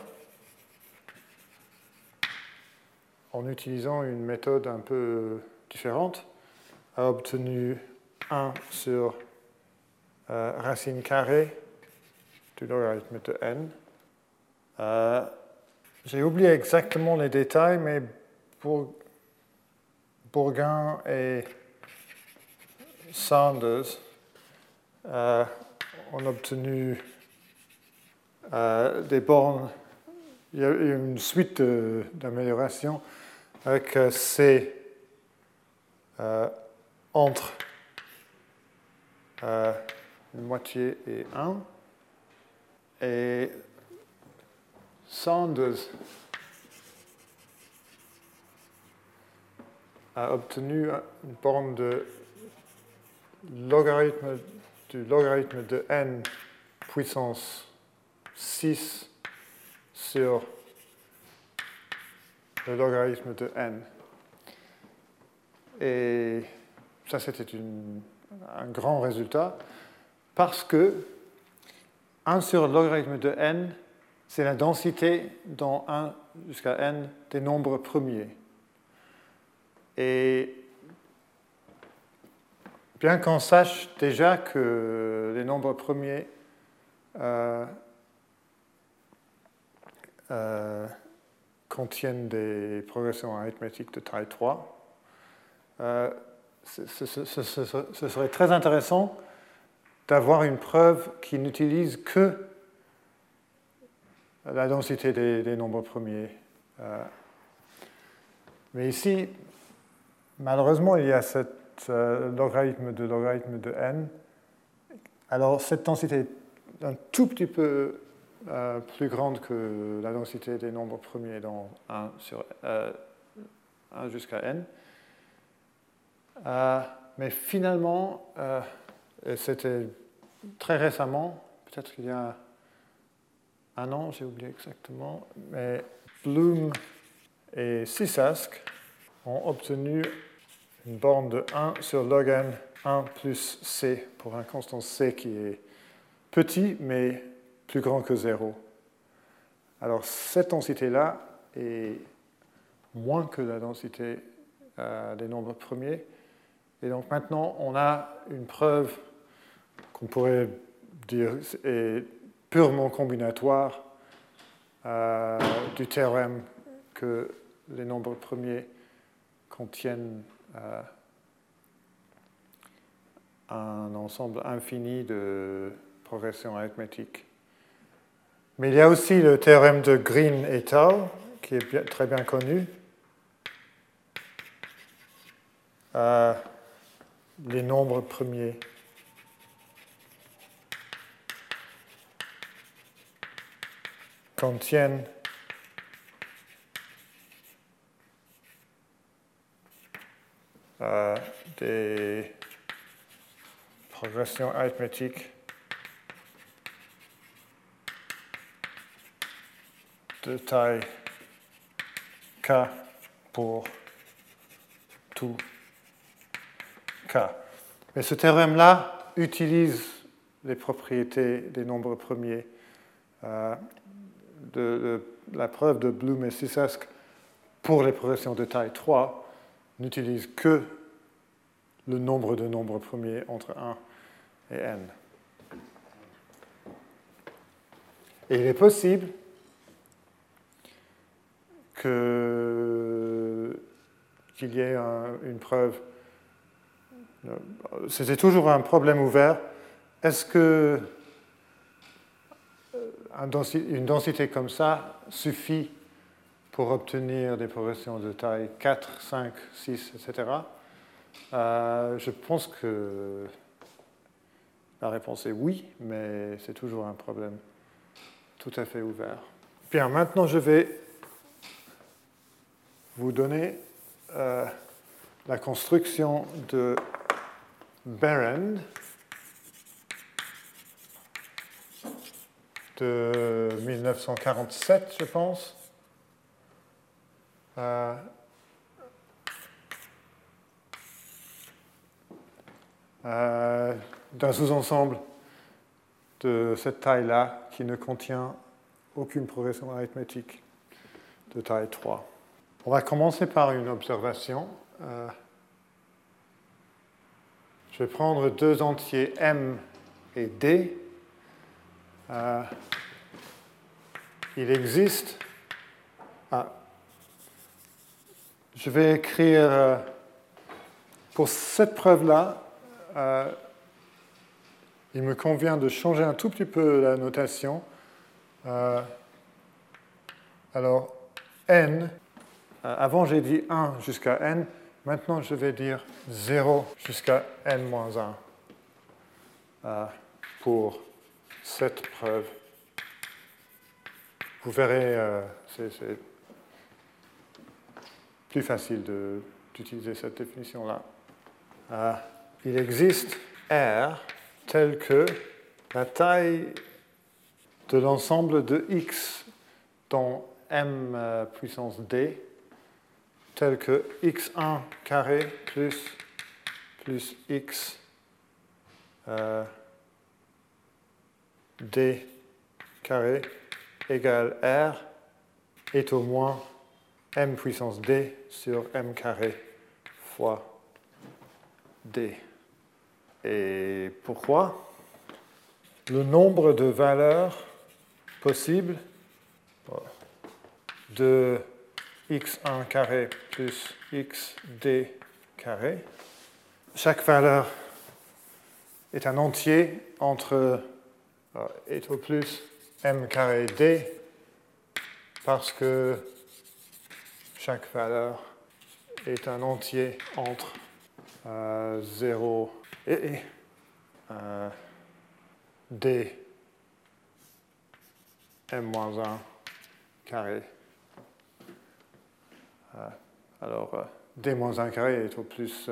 en utilisant une méthode un peu différente, a obtenu 1 sur racine carrée du logarithme de n. J'ai oublié exactement les détails, mais Bourgain et Sanders ont obtenu des bornes. Il y a eu une suite d'améliorations avec C entre une moitié et 1. Et Sanders a obtenu une borne de logarithme du logarithme de n puissance 6 sur le logarithme de n. Et ça, c'était un grand résultat, parce que 1 sur le logarithme de n, c'est la densité dans 1 jusqu'à n des nombres premiers. Et bien qu'on sache déjà que les nombres premiers contiennent des progressions arithmétiques de taille 3, ce serait très intéressant d'avoir une preuve qui n'utilise que la densité des nombres premiers. Mais ici, malheureusement, il y a cette logarithme de n. Alors, cette densité est un tout petit peu plus grande que la densité des nombres premiers dans 1 jusqu'à n. Mais finalement, c'était très récemment, peut-être qu'il y a un an, j'ai oublié exactement, mais Bloom et Sisask ont obtenu une borne de 1 sur log n 1 plus c pour un constant c qui est petit mais plus grand que 0. Alors cette densité-là est moins que la densité des nombres premiers. Et donc maintenant, on a une preuve qu'on pourrait dire est purement combinatoire du théorème que les nombres premiers contiennent un ensemble infini de progressions arithmétiques. Mais il y a aussi le théorème de Green et al., qui est très bien connu. Les nombres premiers contiennent des progressions arithmétiques de taille k pour tout k. Mais ce théorème-là utilise les propriétés des nombres premiers. La preuve de Bloom et Sisask pour les progressions de taille 3 n'utilise que le nombre de nombres premiers entre 1 et n. Et il est possible qu'il y ait une preuve. C'était toujours un problème ouvert. Est-ce que une densité comme ça suffit pour obtenir des progressions de taille 4, 5, 6, etc. Je pense que la réponse est oui, mais c'est toujours un problème tout à fait ouvert. Bien, maintenant je vais vous donner la construction de Behrend de 1947, je pense. D'un sous-ensemble de cette taille-là qui ne contient aucune progression arithmétique de taille 3. On va commencer par une observation. Je vais prendre deux entiers m et d. Il existe... je vais écrire... pour cette preuve-là, il me convient de changer un tout petit peu la notation. Alors, n, avant j'ai dit 1 jusqu'à n, maintenant je vais dire 0 jusqu'à n-1 pour cette preuve. Vous verrez, c'est plus facile d'utiliser cette définition-là. Il existe R tel que la taille de l'ensemble de x dans m puissance d, tel que x1 carré plus x d carré égale r est au moins m puissance d sur m carré fois d. Et pourquoi? Le nombre de valeurs possibles de x1 carré plus xd carré, chaque valeur est un entier entre est au plus m carré d, parce que chaque valeur est un entier entre 0 et d m-1 carré. Alors, d-1 carré est au plus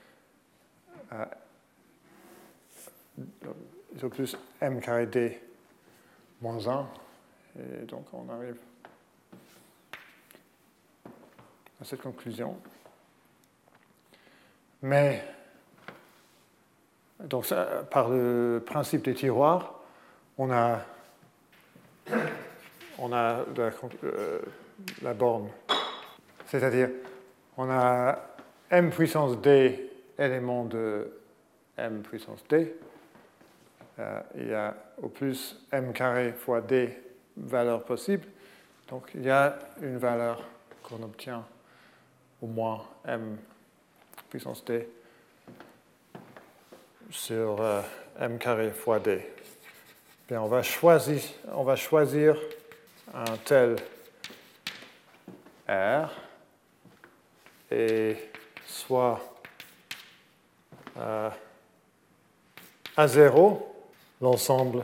m carré d moins 1. Et donc, on arrive à cette conclusion. Mais, donc ça, par le principe des tiroirs, on a la borne. C'est-à-dire, on a m puissance d éléments de m puissance d. Il y a au plus m carré fois d valeurs possibles. Donc, il y a une valeur qu'on obtient au moins m puissance d sur m carré fois d. Bien, on va choisir un tel R et soit à 0 l'ensemble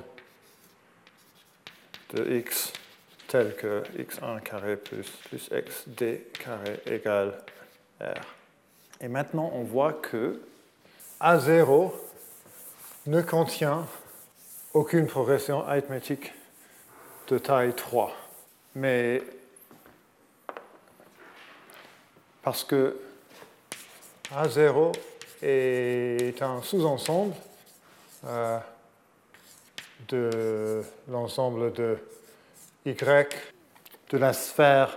de x tel que x1 carré plus xd carré égale R. Et maintenant, on voit que A0 ne contient aucune progression arithmétique de taille 3. Mais parce que A0 est un sous-ensemble de l'ensemble de Y de la sphère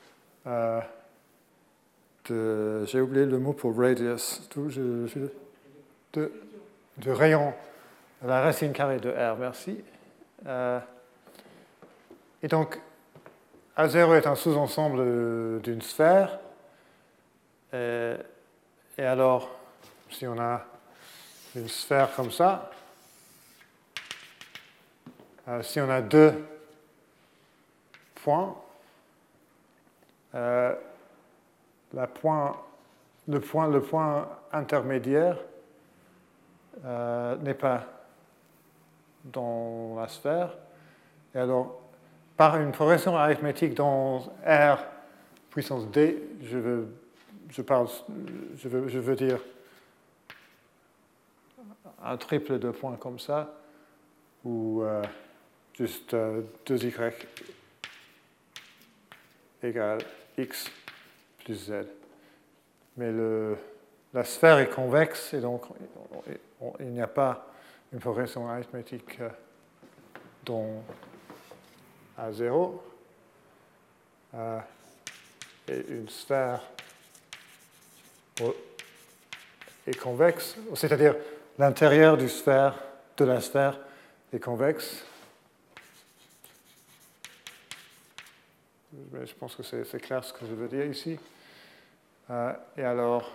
j'ai oublié le mot pour radius, de rayon, la racine carrée de R, merci. Et donc, A0 est un sous-ensemble d'une sphère. Et alors, si on a une sphère comme ça, si on a deux points, le point intermédiaire n'est pas dans la sphère. Et alors, par une progression arithmétique dans R puissance D, je veux dire un triple de points comme ça, ou juste 2y égale x plus z. Mais la sphère est convexe et donc il n'y a pas une progression arithmétique dans A0. Et une sphère est convexe, c'est-à-dire l'intérieur de la sphère est convexe. Je pense que c'est clair ce que je veux dire ici. Et alors,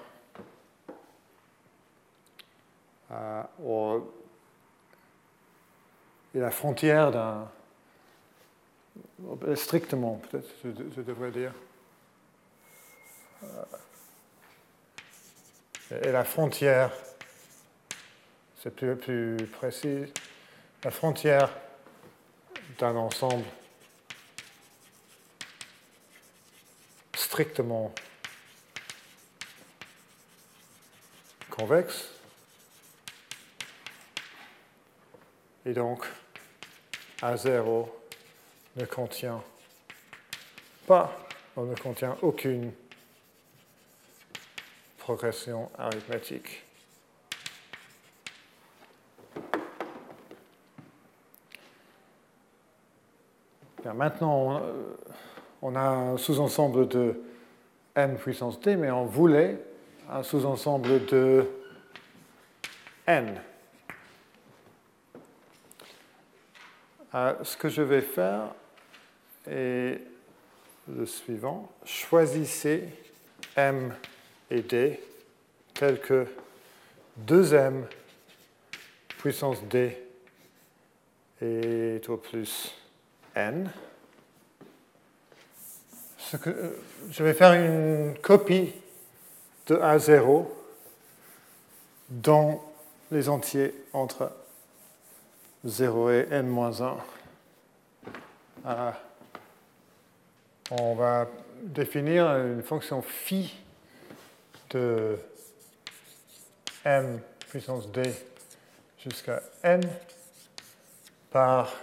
et la frontière d'un... strictement, peut-être, je devrais dire. Et la frontière, c'est plus précis, la frontière d'un ensemble strictement convexe. Et donc, A0 ne contient pas, ou ne contient aucune progression arithmétique. Bien, maintenant, on a un sous-ensemble de m puissance d, mais on voulait un sous-ensemble de n. Ce que je vais faire est le suivant. Choisissez m et d tels que 2m puissance d est au plus n. Je vais faire une copie de A0 dans les entiers entre 0 et n-1. On va définir une fonction phi de m puissance d jusqu'à n par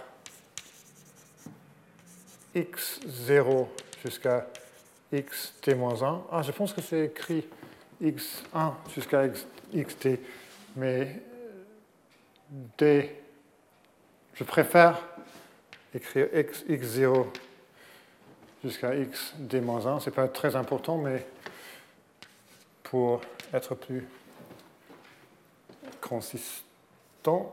x0 jusqu'à xt-1. Ah, je pense que c'est écrit x1 jusqu'à xt, mais d, je préfère écrire x0 jusqu'à xd-1. Ce n'est pas très important, mais pour être plus consistant,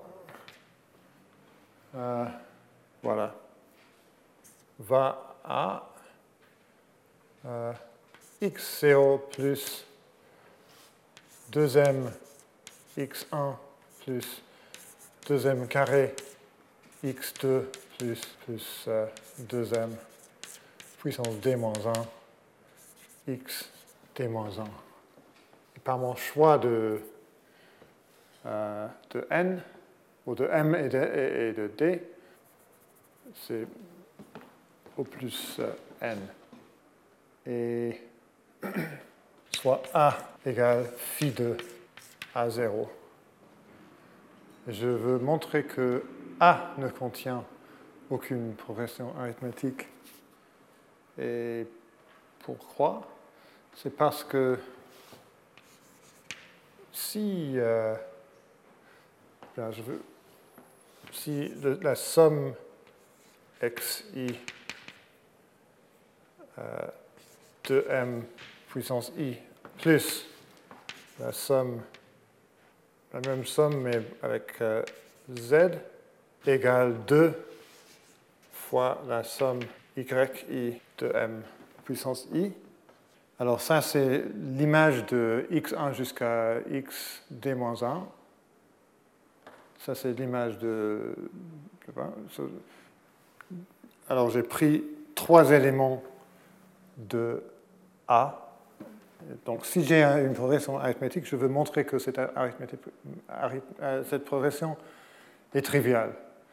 voilà, va à x0 plus 2m x1 plus 2m carré x2 plus 2m puissance d-1 x d-1. Et par mon choix de n, ou de m et de d, c'est au plus n. Et soit A égale phi de A0. Je veux montrer que A ne contient aucune progression arithmétique. Et pourquoi? C'est parce que si, si la somme xi de m puissance i plus la même somme mais avec z égale 2 fois la somme yi de m puissance i. Alors ça c'est l'image de x1 jusqu'à xd-1. Ça c'est l'image de... Alors j'ai pris 3 éléments de A. Donc si j'ai une progression arithmétique, je veux montrer que cette progression est triviale.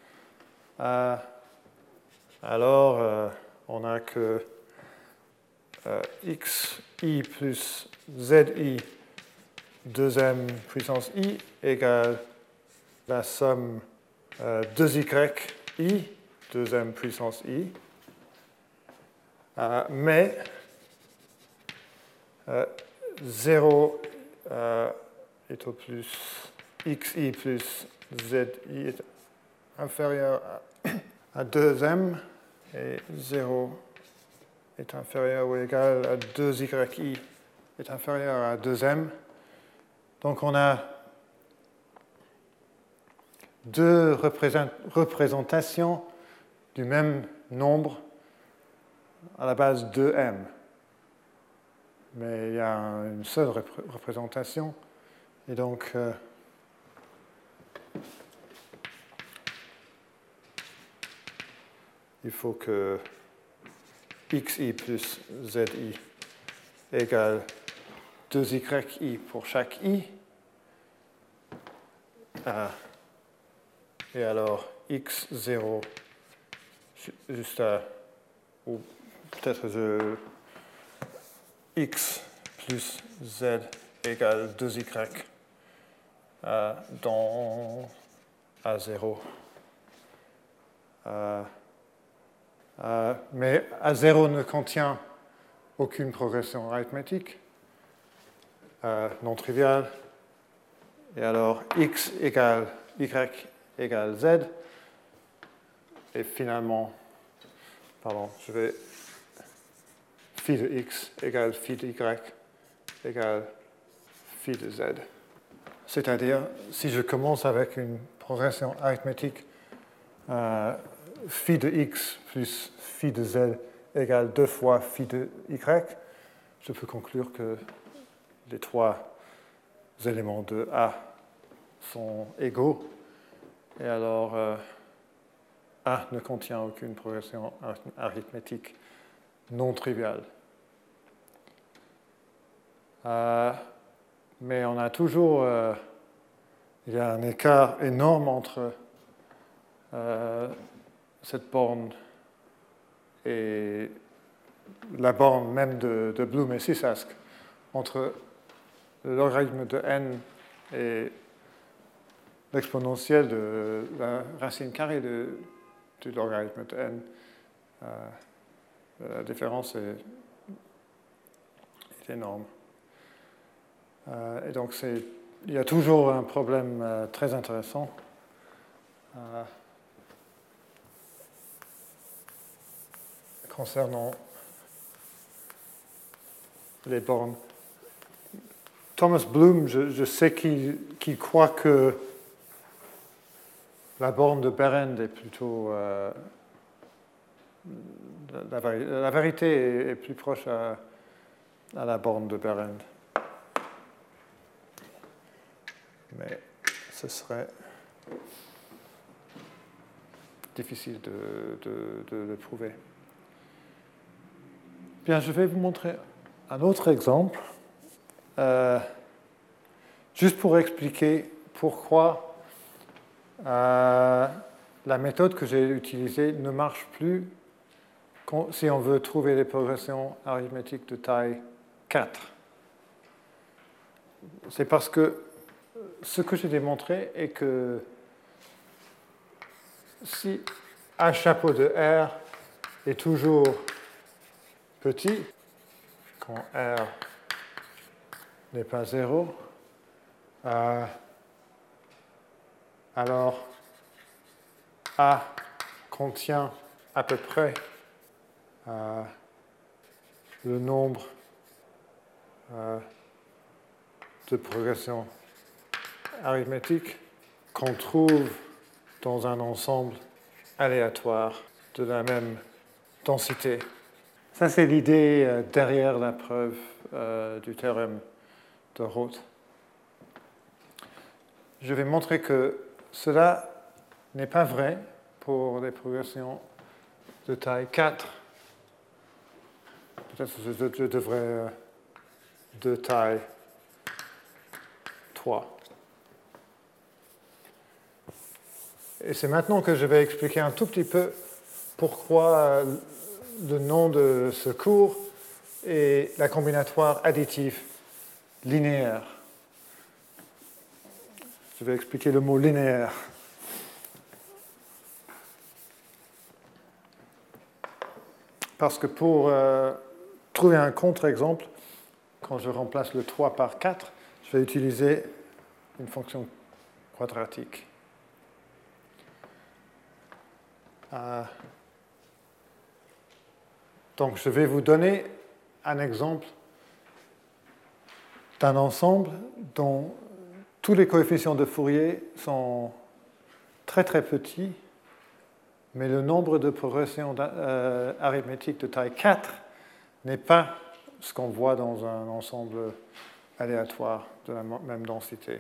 Alors on a que xi plus zi 2m puissance i égale la somme 2y i 2m puissance i. Mais 0 est au plus xi plus zi est inférieur à 2m et 0 est inférieur ou égal à 2yi est inférieur à 2m. Donc on a deux représentations du même nombre à la base de m. Mais il y a une seule représentation. Et donc, il faut que xi plus zi égale 2yi pour chaque i. Et alors, x0 juste à... ou peut-être x plus z égale 2y dans A0. mais A0 ne contient aucune progression arithmétique non triviale. Et alors x égale y égale z. Et finalement, pardon, je vais phi de x égale phi de y égale phi de z. C'est-à-dire, si je commence avec une progression arithmétique phi de x plus phi de z égale 2 fois phi de y, je peux conclure que les trois éléments de A sont égaux. Et alors, A ne contient aucune progression arithmétique non triviale. Mais on a toujours, il y a un écart énorme entre cette borne et la borne même de Bloom et Sisask, entre le logarithme de n et l'exponentielle de la racine carrée du logarithme de n. La différence est énorme. Et donc, il y a toujours un problème très intéressant concernant les bornes. Thomas Bloom, je sais qu'il croit que la borne de Behrend est plutôt... la vérité est plus proche à la borne de Behrend. Mais ce serait difficile de le prouver. Bien, je vais vous montrer un autre exemple, juste pour expliquer pourquoi la méthode que j'ai utilisée ne marche plus si on veut trouver des progressions arithmétiques de taille 4. C'est parce que ce que j'ai démontré est que si A chapeau de R est toujours petit, quand R n'est pas 0, alors A contient à peu près le nombre de progressions arithmétiques qu'on trouve dans un ensemble aléatoire de la même densité. Ça, c'est l'idée derrière la preuve du théorème de Roth. Je vais montrer que cela n'est pas vrai pour les progressions de taille 4. Peut-être que je devrais de taille 3. Et c'est maintenant que je vais expliquer un tout petit peu pourquoi le nom de ce cours est la combinatoire additive linéaire. Je vais expliquer le mot linéaire. Parce que pour trouver un contre-exemple, quand je remplace le 3 par 4, je vais utiliser une fonction quadratique. Donc, je vais vous donner un exemple d'un ensemble dont tous les coefficients de Fourier sont très très petits, mais le nombre de progressions arithmétiques de taille 4 n'est pas ce qu'on voit dans un ensemble aléatoire de la même densité.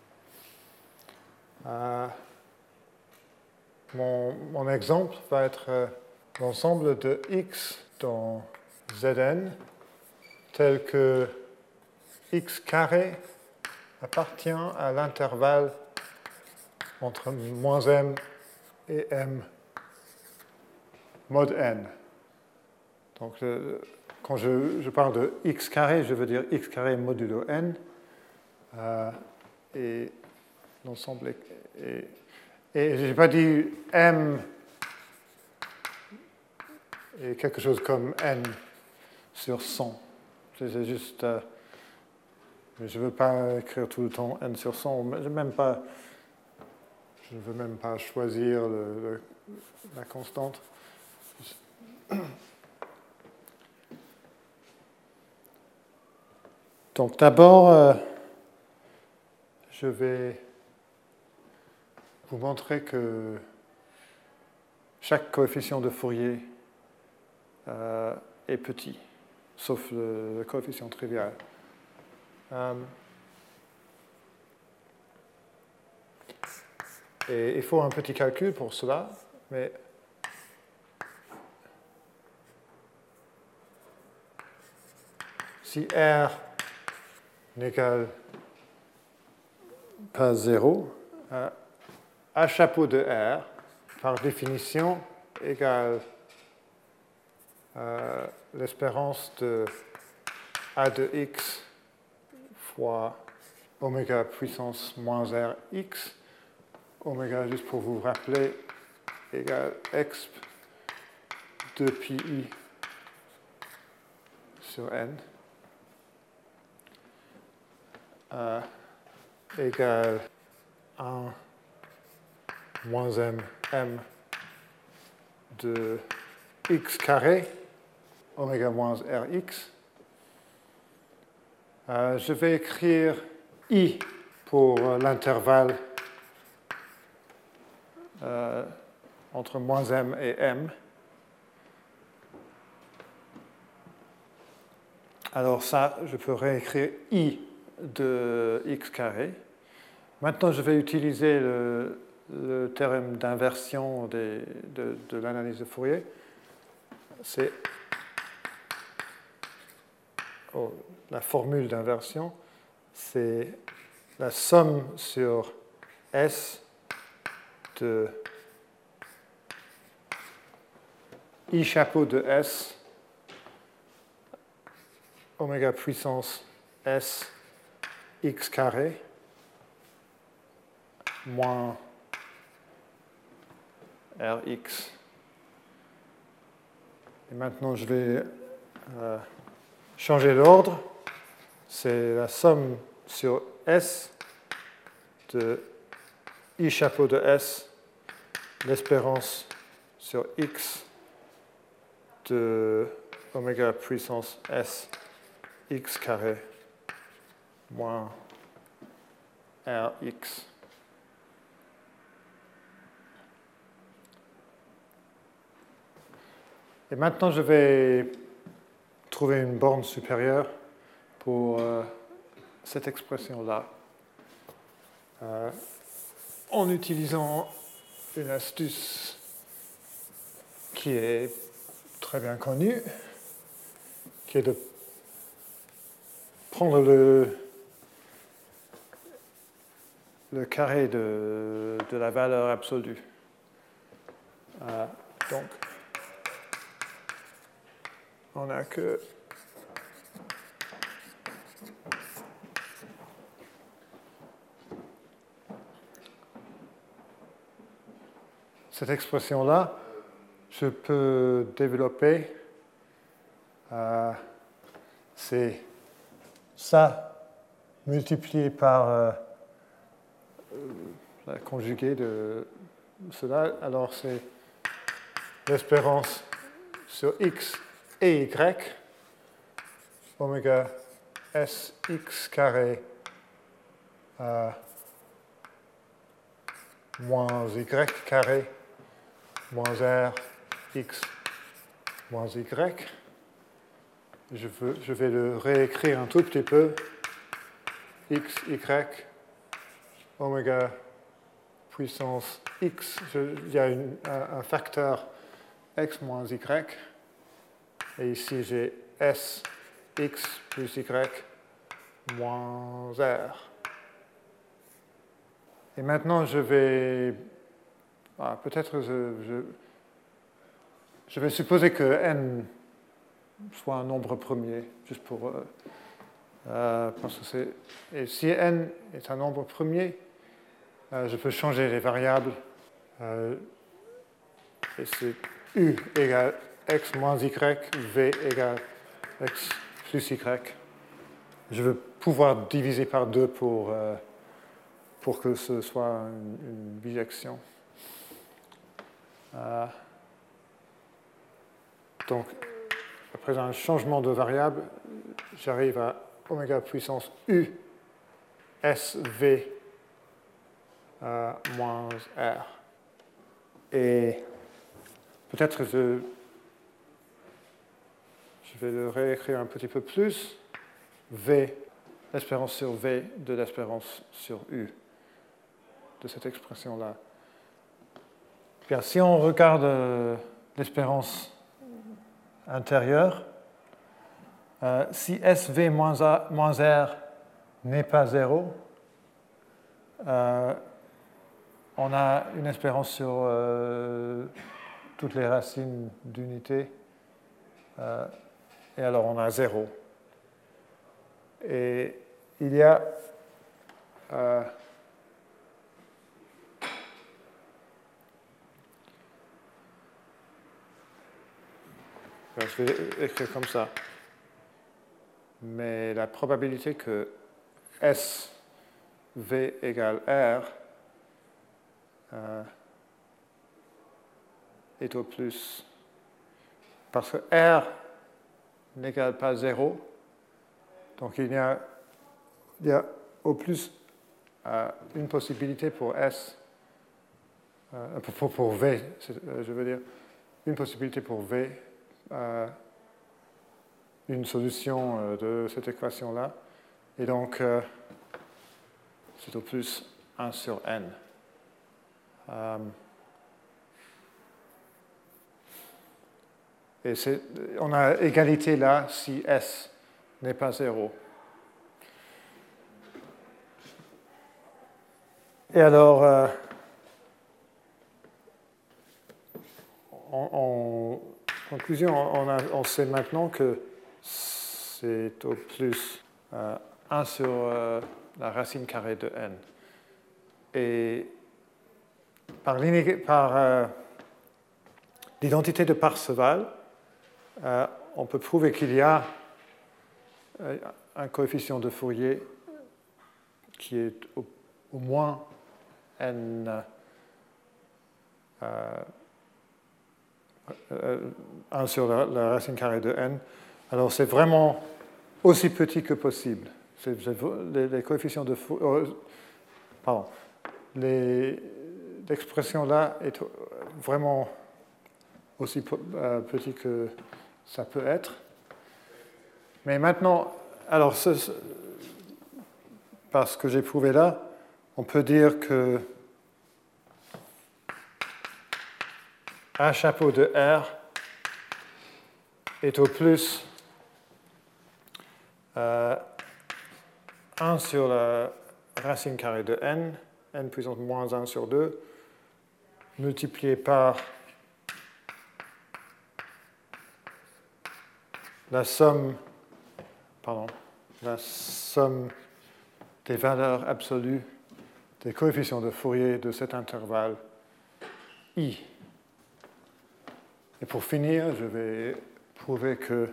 Mon exemple va être l'ensemble de x dans Zn tel que x carré appartient à l'intervalle entre moins m et m mod n. Donc, quand je parle de x carré, je veux dire x carré modulo n. Et l'ensemble est... Et je n'ai pas dit m et quelque chose comme n sur 100. C'est juste... mais je ne veux pas écrire tout le temps n sur 100. Je ne veux même pas choisir la constante. Donc d'abord, je vais vous montrer que chaque coefficient de Fourier est petit, sauf le coefficient trivial. Et il faut un petit calcul pour cela, mais si R n'égale pas 0, A chapeau de R, par définition, égale l'espérance de A de x fois oméga puissance moins Rx. Oméga, juste pour vous rappeler, égale exp de pi i sur n. Égale 1 moins m de x carré, oméga moins Rx. Je vais écrire i pour l'intervalle entre moins m et m. Alors ça, je peux réécrire i de x carré. Maintenant, je vais utiliser le théorème d'inversion de l'analyse de Fourier. C'est la formule d'inversion, c'est la somme sur S de I chapeau de S, oméga puissance S x carré, moins Rx. Et maintenant, je vais changer l'ordre. C'est la somme sur S de I chapeau de S, l'espérance sur X de oméga puissance S x carré moins Rx. Et maintenant, je vais trouver une borne supérieure pour cette expression-là, en utilisant une astuce qui est très bien connue, qui est de prendre le carré de la valeur absolue. Donc, on n'a que cette expression-là, je peux développer, c'est ça multiplié par la conjuguée de cela. Alors c'est l'espérance sur x et y, oméga s x carré moins y carré moins r x moins y. Je vais le réécrire un tout petit peu. X, y, oméga puissance x. Il y a un facteur x moins y. Et ici, j'ai s, x plus y moins r. Et maintenant, je vais... peut-être je vais supposer que n soit un nombre premier, juste pour... parce que c'est... Et si n est un nombre premier, je peux changer les variables. Et c'est u égale x moins y, v égale x plus y. Je veux pouvoir diviser par 2 pour que ce soit une bijection. Donc, après un changement de variable, j'arrive à oméga puissance u SV moins R. Et peut-être je vais le réécrire un petit peu plus. V, l'espérance sur V de l'espérance sur U de cette expression-là. Bien, si on regarde l'espérance intérieure, si SV moins R n'est pas 0, on a une espérance sur toutes les racines d'unité, et alors on a 0. Et il y a je vais écrire comme ça. Mais la probabilité que SV égale R est au plus. Parce que R n'égale pas 0. Donc il y a au plus une possibilité pour S, pour V, je veux dire, une possibilité pour V, une solution de cette équation-là. Et donc, c'est au plus 1 sur n. Et on a égalité là si S n'est pas 0. Et alors, en conclusion, on sait maintenant que c'est au plus 1 sur la racine carrée de n. Et par l'identité de Parseval, on peut prouver qu'il y a un coefficient de Fourier qui est au moins n 1 sur la racine carrée de n. Alors c'est vraiment aussi petit que possible. Les coefficients de Fourier... pardon. L'expression là est vraiment aussi petit que ça peut être. Mais maintenant, alors parce que j'ai prouvé là, on peut dire que A chapeau de R est au plus 1 sur la racine carrée de n, n puissance moins 1 sur 2, multiplié par la somme des valeurs absolues des coefficients de Fourier de cet intervalle I. Et pour finir, je vais prouver que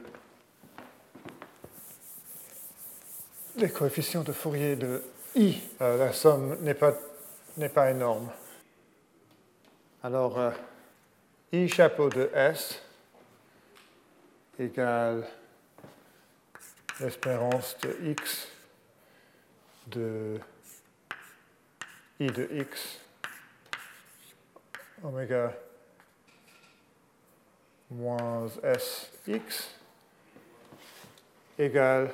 les coefficients de Fourier de I, la somme n'est pas énorme. Alors, I chapeau de S égale l'espérance de X de I de X oméga moins Sx égale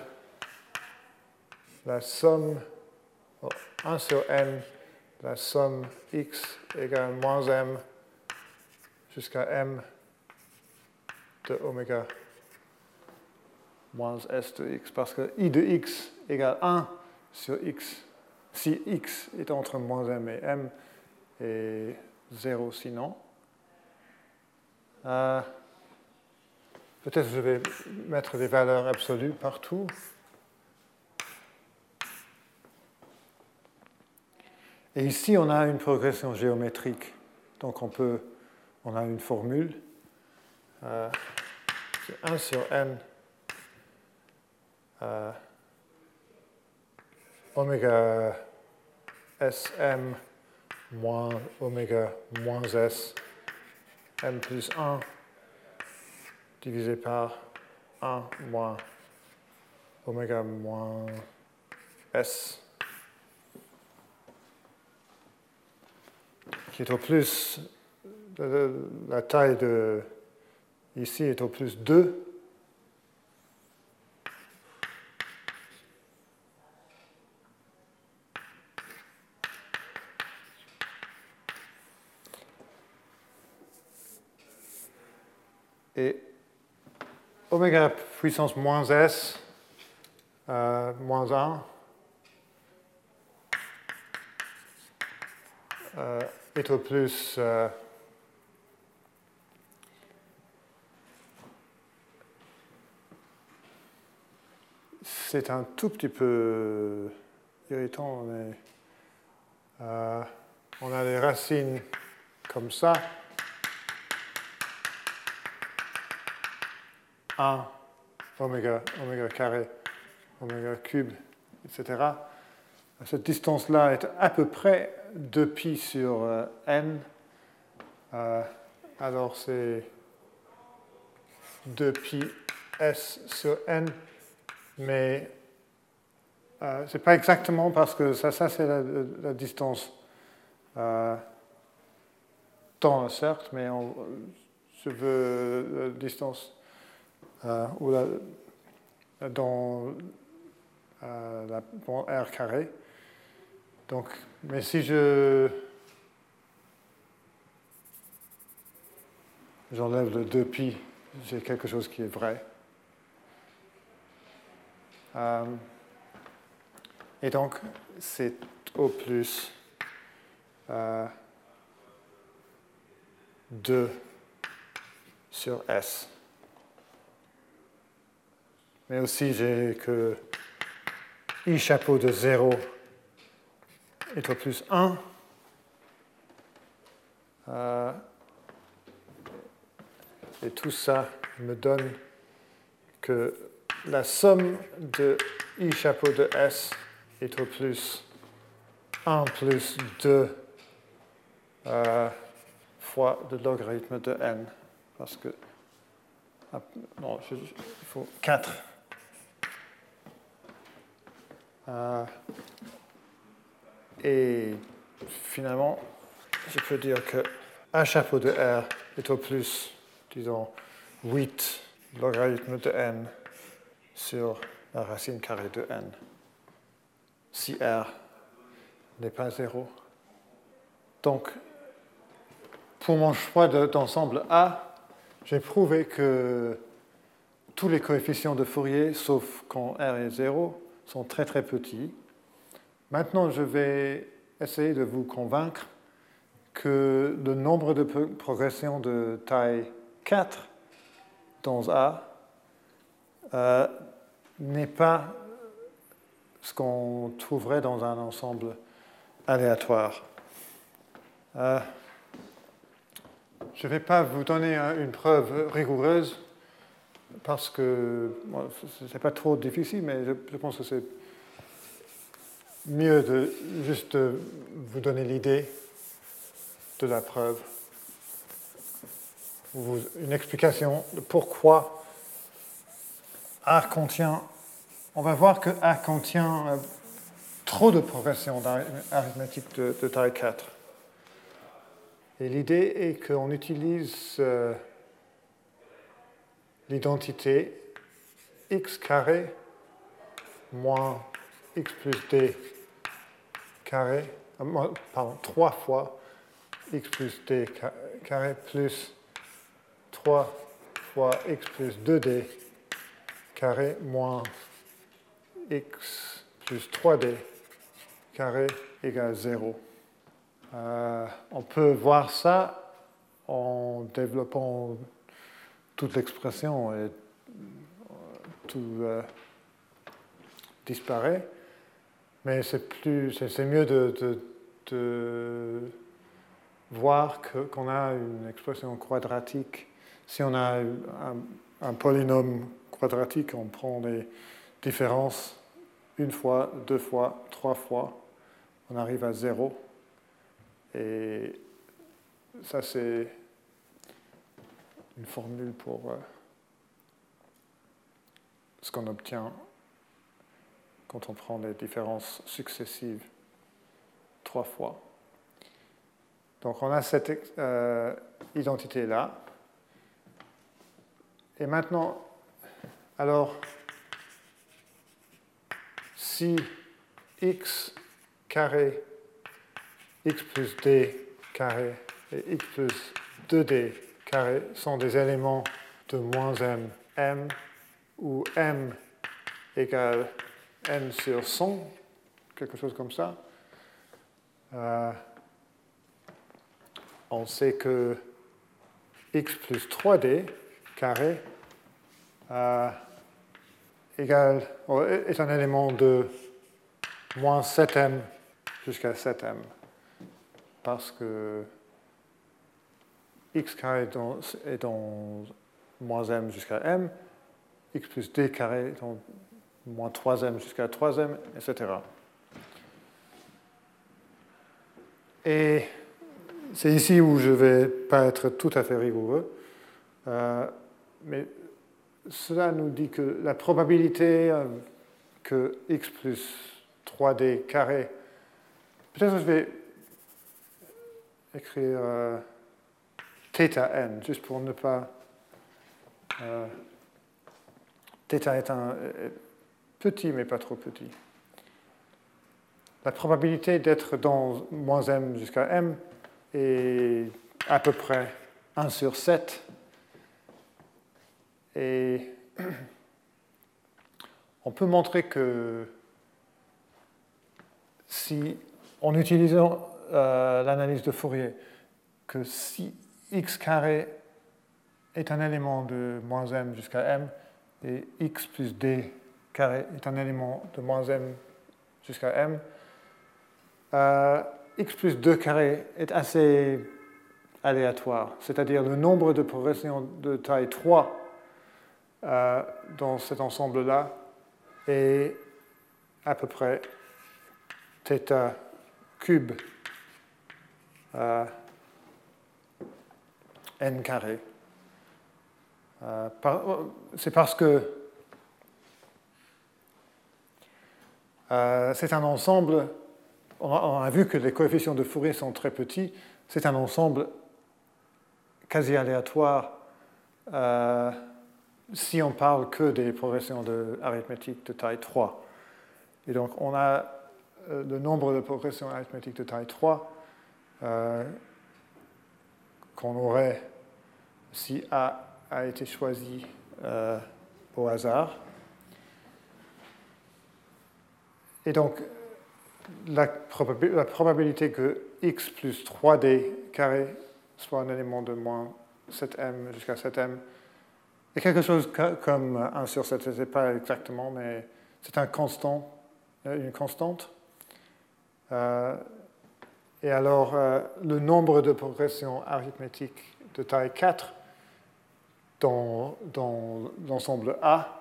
la somme, 1 sur n, la somme x égale moins m jusqu'à m de oméga moins s de x, parce que I de x égale 1 sur x, si x est entre moins m et m, et 0 sinon. Peut-être je vais mettre des valeurs absolues partout. Et ici, on a une progression géométrique. Donc, on a une formule. c'est 1 sur n oméga Sm moins oméga moins S m plus 1 divisé par 1 moins oméga moins S qui est au plus, la taille de ici est au plus 2. Et oméga puissance moins S, moins 1, est au plus c'est un tout petit peu irritant, mais on a des racines comme ça. 1, oméga carré, oméga cube, etc. Cette distance-là est à peu près 2pi sur n. Alors c'est 2pi s sur n, mais ce n'est pas exactement parce que ça c'est la distance dans un cercle, mais je veux la distance ou dans R carré. Donc, mais si j'enlève le 2pi, j'ai quelque chose qui est vrai. Et donc, c'est au plus 2 sur S. Mais aussi, j'ai que I chapeau de 0 est au plus 1. Et tout ça me donne que la somme de I chapeau de S est au plus 1 plus 2 fois le logarithme de n. Parce que, non, il faut 4. Et finalement, je peux dire que A chapeau de R est au plus, disons, 8 logarithme de n sur la racine carrée de n, si R n'est pas 0. Donc, pour mon choix d'ensemble A, j'ai prouvé que tous les coefficients de Fourier, sauf quand R est 0, sont très très petits. Maintenant, je vais essayer de vous convaincre que le nombre de progressions de taille 4 dans A n'est pas ce qu'on trouverait dans un ensemble aléatoire. Je ne vais pas vous donner une preuve rigoureuse parce que ce n'est pas trop difficile, mais je pense que c'est mieux de juste vous donner l'idée de la preuve, une explication de pourquoi A contient. On va voir que A contient trop de progressions arithmétiques de taille 4. Et l'idée est qu'on utilise l'identité x carré moins x plus d carré, pardon, 3 fois x plus d carré plus 3 fois x plus 2d carré moins x plus 3d carré égale 0. On peut voir ça en développant toute l'expression et tout disparaît. Mais c'est mieux de voir qu'on a une expression quadratique Si on a un polynôme quadratique, on prend les différences une fois, deux fois, trois fois, on arrive à 0. Et ça, c'est une formule pour ce qu'on obtient quand on prend les différences successives 3 fois. Donc on a cette identité-là. Et maintenant, alors, si x carré, x plus d carré et x plus 2d carré sont des éléments de moins m, où m égale n sur 100, quelque chose comme ça, on sait que x plus 3d carré est un élément de moins 7m jusqu'à 7m, parce que x carré est dans moins m jusqu'à m, x plus d carré est dans moins 3m jusqu'à 3m, etc. Et c'est ici où je ne vais pas être tout à fait rigoureux, mais cela nous dit que la probabilité que x plus 3d carré, peut-être que je vais écrire θ n, juste pour ne pas... θ est petit, mais pas trop petit. La probabilité d'être dans moins m jusqu'à m est à peu près 1 sur 7. Et on peut montrer que si, en utilisant l'analyse de Fourier, que si x carré est un élément de moins m jusqu'à m, et x plus d carré est un élément de moins m jusqu'à m, x plus 2 carré est assez aléatoire, c'est-à-dire le nombre de progressions de taille 3 dans cet ensemble-là est à peu près θ cube n carré. C'est parce que c'est un ensemble, on a vu que les coefficients de Fourier sont très petits, c'est un ensemble quasi aléatoire si on parle que des progressions arithmétiques de taille 3. Et donc on a le nombre de progressions arithmétiques de taille 3 qu'on aurait si A a été choisi au hasard. Et donc, la probabilité que x plus 3d carré soit un élément de moins 7m jusqu'à 7m est quelque chose comme 1 sur 7, je ne sais pas exactement, mais c'est une constante. Et alors, le nombre de progressions arithmétiques de taille 4 dans l'ensemble A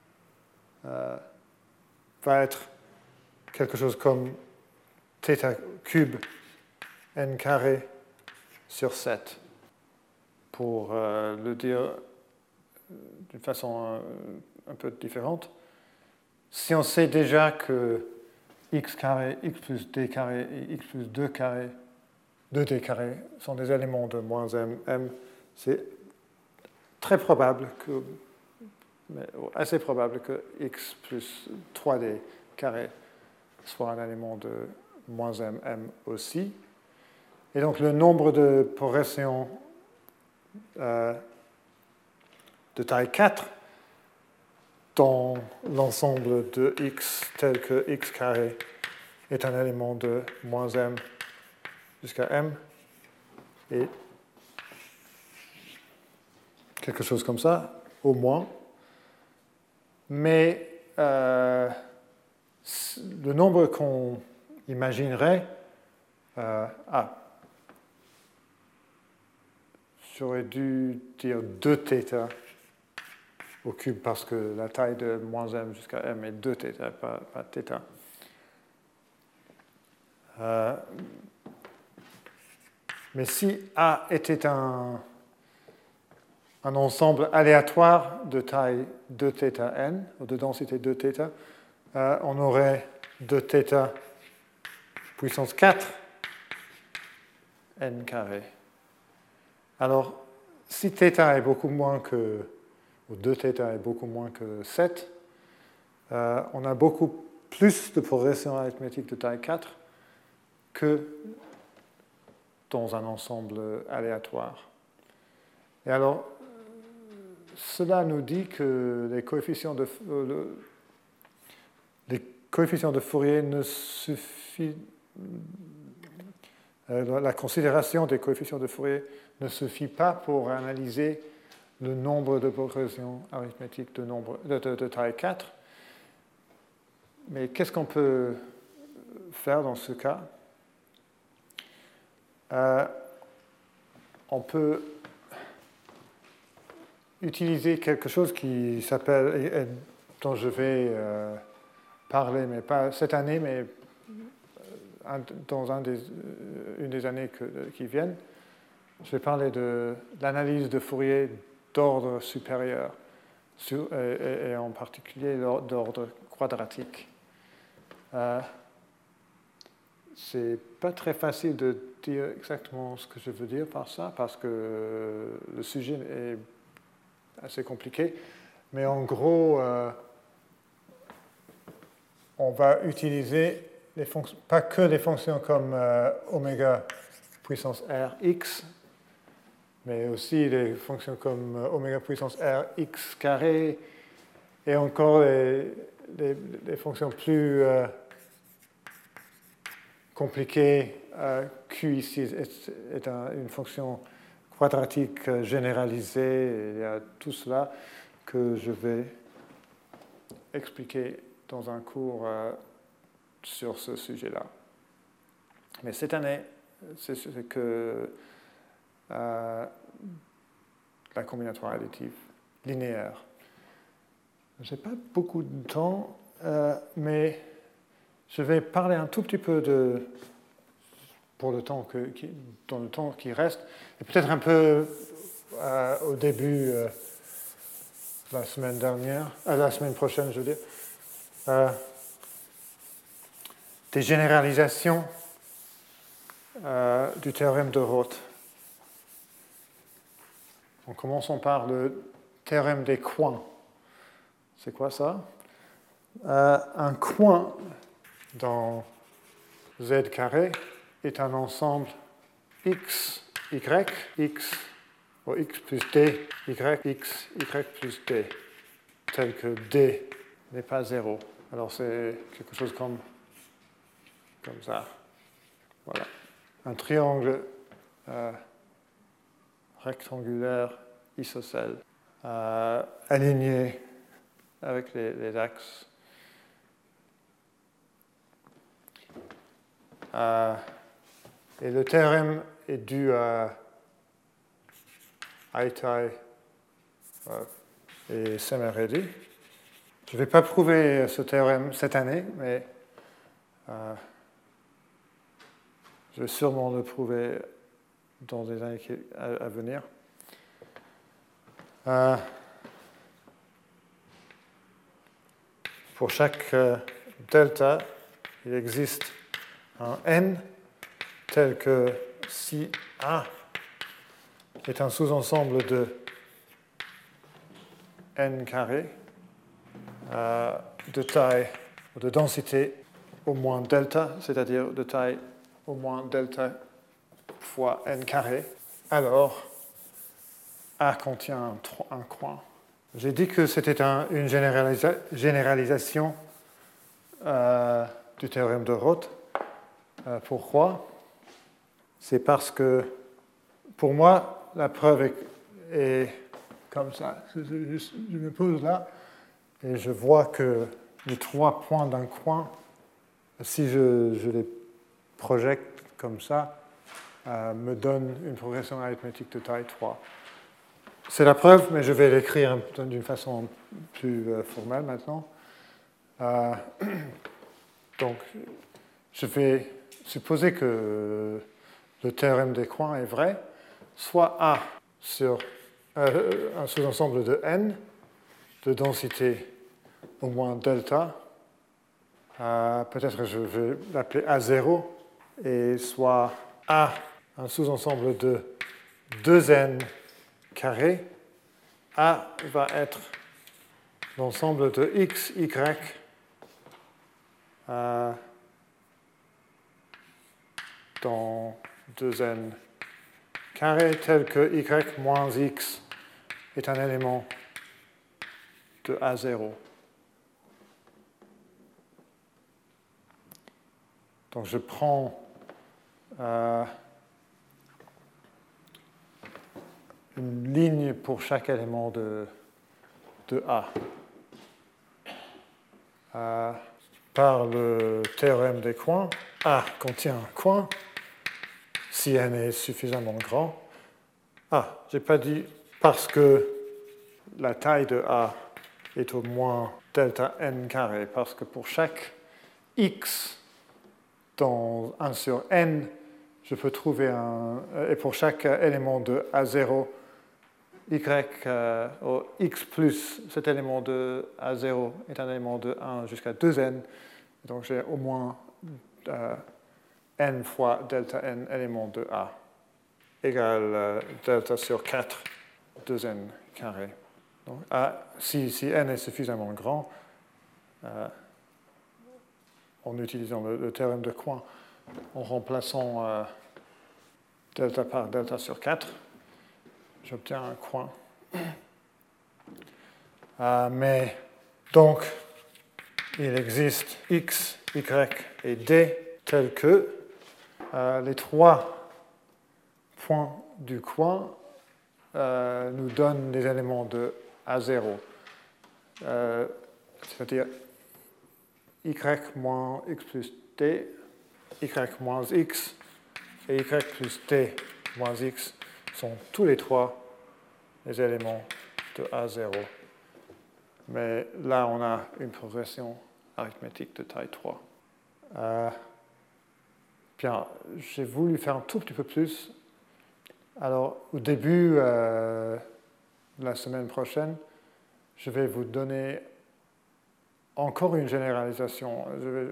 va être quelque chose comme θ cube n carré sur 7. Pour le dire d'une façon un peu différente, si on sait déjà que x carré, x plus d carré et x plus 2 carré, 2d carré sont des éléments de moins m, c'est très probable assez probable que x plus 3d carré soit un élément de moins m aussi. Et donc le nombre de progressions de taille 4 dans l'ensemble de x tel que x carré est un élément de moins m jusqu'à m et quelque chose comme ça, au moins. Mais le nombre qu'on imaginerait, j'aurais dû dire 2θ au cube parce que la taille de moins m jusqu'à m est 2θ, pas θ. Mais si A était un ensemble aléatoire de taille 2θn, ou de densité 2θ, on aurait 2θ puissance 4 n carré. Alors, si θ est beaucoup moins que, ou 2θ est beaucoup moins que 7, on a beaucoup plus de progression arithmétique de taille 4 que dans un ensemble aléatoire. Et alors, cela nous dit que les coefficients de Fourier ne suffit. La considération des coefficients de Fourier ne suffit pas pour analyser le nombre de progressions arithmétiques de taille 4. Mais qu'est-ce qu'on peut faire dans ce cas? On peut utiliser quelque chose qui s'appelle, dont je vais parler, mais pas cette année, mais dans une des années qui viennent. Je vais parler de l'analyse de Fourier d'ordre supérieur, et en particulier d'ordre quadratique. C'est pas très facile de dire exactement ce que je veux dire par ça, parce que le sujet est assez compliqué. Mais en gros, on va utiliser pas que les fonctions comme oméga puissance rx, mais aussi les fonctions comme oméga puissance rx carré, et encore les fonctions plus compliquées. Q ici est une fonction quadratique généralisée. Il y a tout cela que je vais expliquer dans un cours sur ce sujet-là. Mais cette année, c'est que la combinatoire additive linéaire. Je n'ai pas beaucoup de temps, mais je vais parler un tout petit peu dans le temps qui reste, et peut-être un peu au début la semaine prochaine, je veux dire, des généralisations du théorème de Roth. En commençant par le théorème des coins. C'est quoi ça? Un coin dans Z carré est un ensemble x, y, x, ou x plus d, y, x, y plus d, tel que d n'est pas 0. Alors c'est quelque chose comme ça. Voilà. Un triangle rectangulaire isocèle aligné avec les axes. Et le théorème est dû à Aitai et Semeredi. Je ne vais pas prouver ce théorème cette année, mais je vais sûrement le prouver dans les années à venir. Pour chaque delta, il existe un n tel que si A est un sous-ensemble de n carré de taille ou de densité au moins delta, c'est-à-dire de taille au moins delta fois n carré, alors A contient un coin. J'ai dit que c'était une généralisation du théorème de Roth. Pourquoi? C'est parce que, pour moi, la preuve est comme ça. Je me pose là et je vois que les 3 points d'un coin, si je les projette comme ça, me donne une progression arithmétique de taille 3. C'est la preuve, mais je vais l'écrire d'une façon plus formelle maintenant. Donc, je vais supposer que le théorème des coins est vrai, soit A sur un sous-ensemble de n de densité au moins delta, peut-être que je vais l'appeler A0, et soit A, un sous-ensemble de 2n carré. A va être l'ensemble de x, y dans 2n carré, tel que y moins x est un élément de A0. Donc je prends une ligne pour chaque élément de A. Par le théorème des coins, A contient un coin si n est suffisamment grand. Je n'ai pas dit parce que la taille de A est au moins delta n carré, parce que pour chaque x dans 1 sur n, je peux trouver et pour chaque élément de A0, x plus cet élément de A0 est un élément de 1 jusqu'à 2n, donc j'ai au moins n fois delta n éléments de A égale delta sur 4, 2n carré. Donc, si n est suffisamment grand, en utilisant le théorème de coin, en remplaçant delta par delta sur 4, j'obtiens un coin. Mais donc, il existe x, y et d tels que les trois points du coin nous donnent des éléments de A0. C'est-à-dire y moins x plus d, y moins x et y plus d moins x sont tous les trois les éléments de A0. Mais là, on a une progression arithmétique de taille 3. Bien, j'ai voulu faire un tout petit peu plus. Alors, au début de la semaine prochaine, je vais vous donner encore une généralisation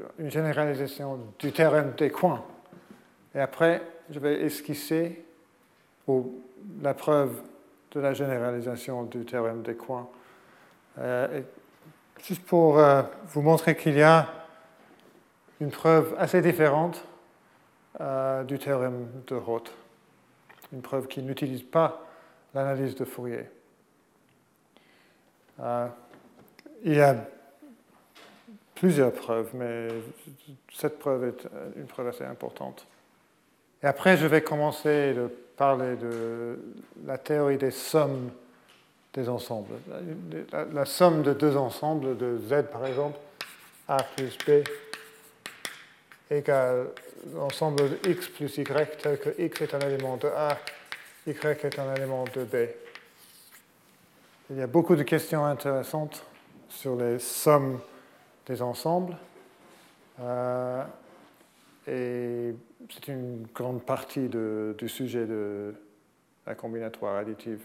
du théorème des coins. Et après, je vais esquisser la preuve de la généralisation du théorème des coins. Juste pour vous montrer qu'il y a une preuve assez différente du théorème de Roth. Une preuve qui n'utilise pas l'analyse de Fourier. Il y a plusieurs preuves, mais cette preuve est une preuve assez importante. Et après, je vais commencer à parler de la théorie des sommes des ensembles. La somme de deux ensembles, de Z par exemple, A plus B, égale l'ensemble de x plus y, tel que x est un élément de A, y est un élément de B. Il y a beaucoup de questions intéressantes sur les sommes des ensembles. Et c'est une grande partie du sujet de la combinatoire additive.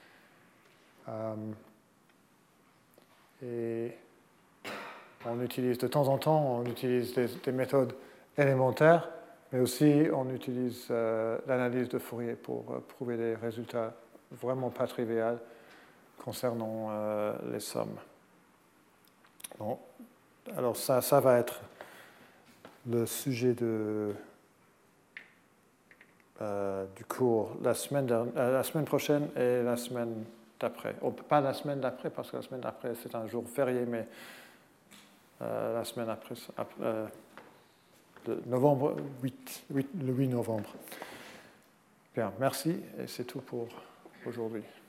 Et on utilise de temps en temps, des méthodes élémentaires, mais aussi on utilise l'analyse de Fourier pour prouver des résultats vraiment pas triviaux concernant les sommes. Bon. Alors ça va être le sujet du cours la semaine prochaine et la semaine d'après. Pas la semaine d'après, parce que la semaine d'après, c'est un jour férié, mais la semaine après, le 8 novembre. Bien, merci, et c'est tout pour aujourd'hui.